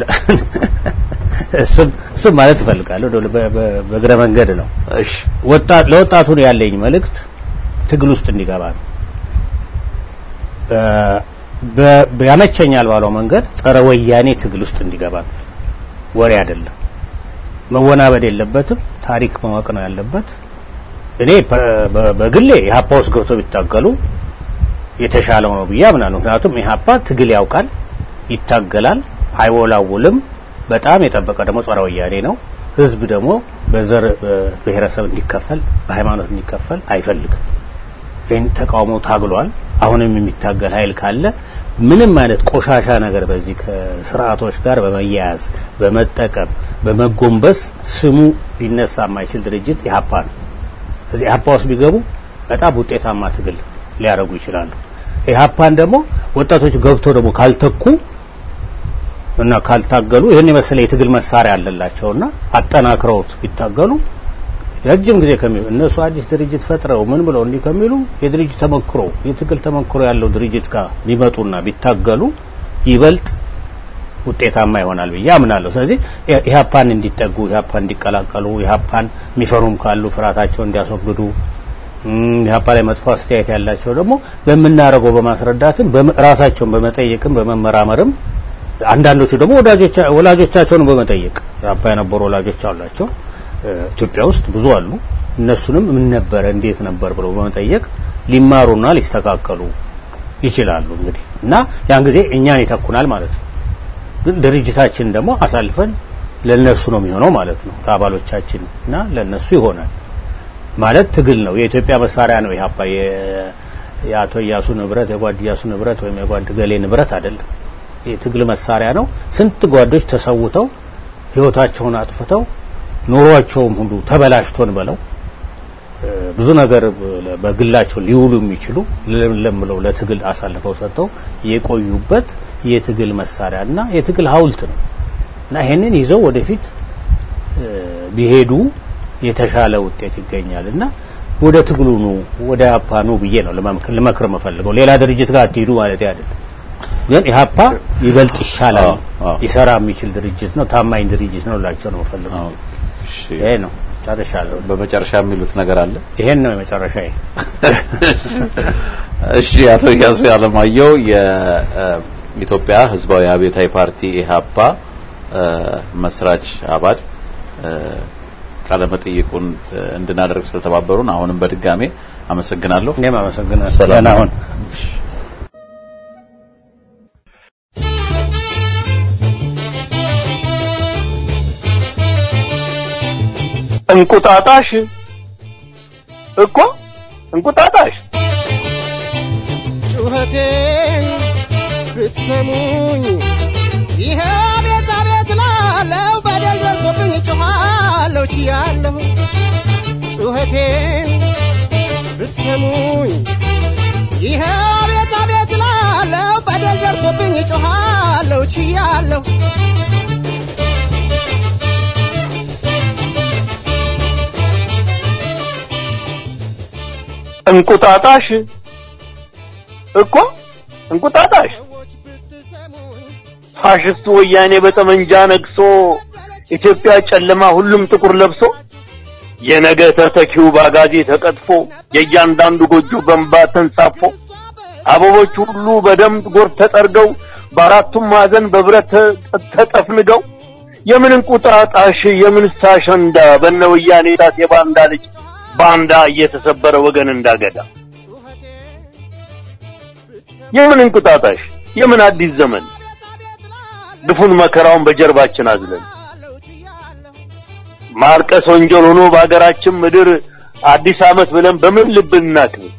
እሱ እሱ ማለት ፈልጋለሁ በግረ መንገድ ነው። እሺ ወጣት ለወጣቱ ነው ያለኝ መልእክት ትግል ውስጥ እንዲገባ ነው። በያመቸኛል ባለው መንገድ ጸረ ወያኔ ትግል ውስጥ እንዲገባ ነው። ወሬ አይደለም። መወናበድ የለበትም። ታሪክ ማወቅ ነው ያለበት። እኔ በግሌ ኢሃፓ ውስጥ ገብቶ ቢታገሉ የተሻለው ነው ብዬ አምናለሁ። ምክንያቱም ኢሃፓ ትግል ያውቃል፣ ይታገላል፣ አይወላውልም። በጣም የጠበቀ ደግሞ ጸረ ወያኔ ነው። ህዝብ ደግሞ በዘር ብሔረሰብ እንዲከፈል በሃይማኖት እንዲከፈል አይፈልግም። ይሄን ተቃውሞ ታግሏል። አሁንም የሚታገል ኃይል ካለ ምንም አይነት ቆሻሻ ነገር በዚህ ከስርዓቶች ጋር በመያያዝ በመጠቀም በመጎንበስ ስሙ ሊነሳ የማይችል ድርጅት ኢህአፓ ነው። እዚህ ኢህአፓ ውስጥ ቢገቡ በጣም ውጤታማ ትግል ሊያረጉ ይችላሉ። ኢህአፓን ደግሞ ወጣቶች ገብቶ ደግሞ ካልተኩ እና ካልታገሉ ይሄን የመሰለ የትግል መሳሪያ አለላቸውና አጠናክረውት ቢታገሉ ረጅም ጊዜ ከሚሉ እነሱ አዲስ ድርጅት ፈጥረው ምን ብለው እንዲ ከሚሉ የድርጅት ተመክሮ የትግል ተመክሮ ያለው ድርጅት ጋር ቢመጡና ቢታገሉ ይበልጥ ውጤታማ ይሆናል ብዬ አምናለሁ። ስለዚህ ኢህአፓን እንዲጠጉ ኢህአፓን እንዲቀላቀሉ ኢህአፓን የሚፈሩም ካሉ ፍራታቸውን እንዲያስወግዱ ኢህአፓ ላይ መጥፎ አስተያየት ያላቸው ደግሞ በመናረገው በማስረዳትም በራሳቸውን በመጠየቅም በመመራመርም አንዳንዶቹ ደግሞ ወላጆቻ ወላጆቻቸውን በመጠየቅ ኢህአፓ የነበሩ ወላጆች አላቸው ኢትዮጵያ ውስጥ ብዙ አሉ። እነሱንም ምን ነበር እንዴት ነበር ብለው በመጠየቅ ሊማሩና ሊስተካከሉ ይችላሉ እንግዲህ እና ያን ጊዜ እኛን ይተኩናል ማለት ነው። ግን ድርጅታችን ደግሞ አሳልፈን ለነሱ ነው የሚሆነው ማለት ነው። ከአባሎቻችን እና ለነሱ ይሆናል ማለት ትግል ነው። የኢትዮጵያ መሳሪያ ነው ኢህአፓ የአቶ ኢያሱ ንብረት የጓድ ኢያሱ ንብረት ወይም የጓድ ገሌ ንብረት አይደለም። የትግል መሳሪያ ነው። ስንት ጓዶች ተሰውተው ህይወታቸውን አጥፍተው ኑሯቸውም ሁሉ ተበላሽቶን በለው ብዙ ነገር በግላቸው ሊውሉ የሚችሉ ለምለው ለትግል አሳልፈው ሰጥተው የቆዩበት የትግል መሳሪያና የትግል ሐውልት ነው እና ይሄንን ይዘው ወደፊት ቢሄዱ የተሻለ ውጤት ይገኛልና ወደ ትግሉ ነው ወደ ኢህአፓ ነው ብዬ ነው ለመክር መፈልገው። ሌላ ድርጅት ጋር አትሄዱ ማለት አይደለም። ግን ኢህአፓ ይበልጥ ይሻላል ይሰራ የሚችል ድርጅት ነው ታማኝ ድርጅት ነው ላቸው ነው ፈልገው። ይሄ ነው ጨርሻለሁ። በመጨረሻ የሚሉት ነገር አለ? ይሄን ነው የመጨረሻዬ። እሺ አቶ ኢያሱ አለማየሁ የኢትዮጵያ ህዝባዊ አብዮታዊ ፓርቲ ኢህአፓ መስራች አባል ቃለ መጠይቁን እንድናደርግ ስለተባበሩን አሁንም በድጋሜ አመሰግናለሁ። እኔም አመሰግናለሁ። ሰላም አሁን እንቁጣጣሽ እኮ እንቁጣጣሽ ጩኸቴን ብትሰሙኝ ይሄ ቤት አቤት ላለው በደል ደርሶብኝ ጮኻለሁ ችያለሁ። ጩኸቴን ብትሰሙኝ ይሄ ቤት አቤት ላለው በደል ደርሶብኝ ጮኻለሁ ችያለሁ። እንቁጣጣሽ እኮ እንቁጣጣሽ ፋሽስቱ ወያኔ በጠመንጃ ነግሶ ኢትዮጵያ ጨለማ ሁሉም ጥቁር ለብሶ የነገ ተተኪው ባጋዜ ተቀጥፎ የእያንዳንዱ ጎጆ በእንባ ተንሳፎ አበቦች ሁሉ በደም ጎርፍ ተጠርገው በአራቱም ማዕዘን በብረት ተጠፍንገው የምን እንቁጣጣሽ የምን ሳሸንዳ በነወያኔ ጣት የባንዳ ልጅ ባንዳ እየተሰበረ ወገን እንዳገዳ የምን እንቁጣጣሽ የምን አዲስ ዘመን ድፉን መከራውን በጀርባችን አዝለን ማርቀስ ወንጀል ሆኖ በአገራችን ምድር አዲስ አመት ብለን በምን ልብ እናክብር?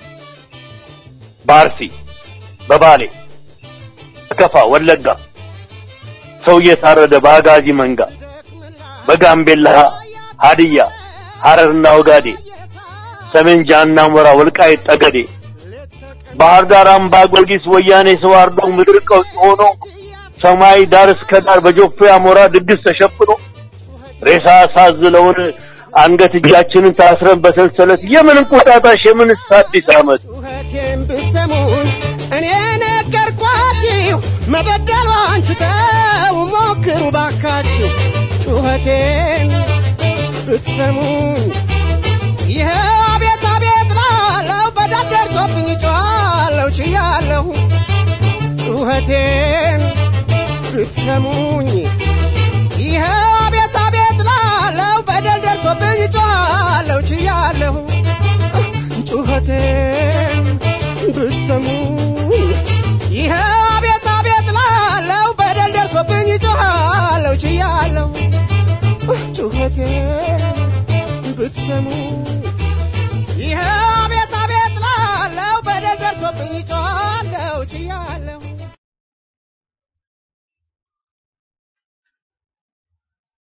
ባርሲ በባሌ ከፋ ወለጋ ሰው እየታረደ በአጋዚ መንጋ በጋምቤላ ሀዲያ ሐረርና ወጋዴ ሰሜን ጃና ሞራ ወልቃይት ጠገዴ ባህር ዳር አምባ ጊዮርጊስ ወያኔ ሰው አርዶ ምድር ቀውስ ሆኖ ሰማይ ዳር እስከ ዳር በጆፌ አሞራ ድግስ ተሸፍኖ ሬሳ ሳዝለውን አንገት እጃችንን ታስረን በሰንሰለት የምን እንቁጣጣሽ የምን አዲስ አመት ጩኸቴን ብትሰሙኝ እኔ ነገርኳችሁ መበደሏን ትተው ሞክሩ ባካችሁ። ጩኸቴን ብትሰሙኝ ይሄ አቤት አቤት ላለው በደል ደርሶብኝ ጮኻለሁ ችያለሁ። ጩኸቴን ብትሰሙኝ ይሄ አቤት አቤት ላለው በደል ደርሶብኝ ጮኻለሁ ችያለሁ። ጩኸቴን ብትሰሙኝ ይሄ አቤት አቤት ላለው በደል ደርሶብኝ ጮኻለሁ ችያለሁ። ጩኸቴን ብትሰሙኝ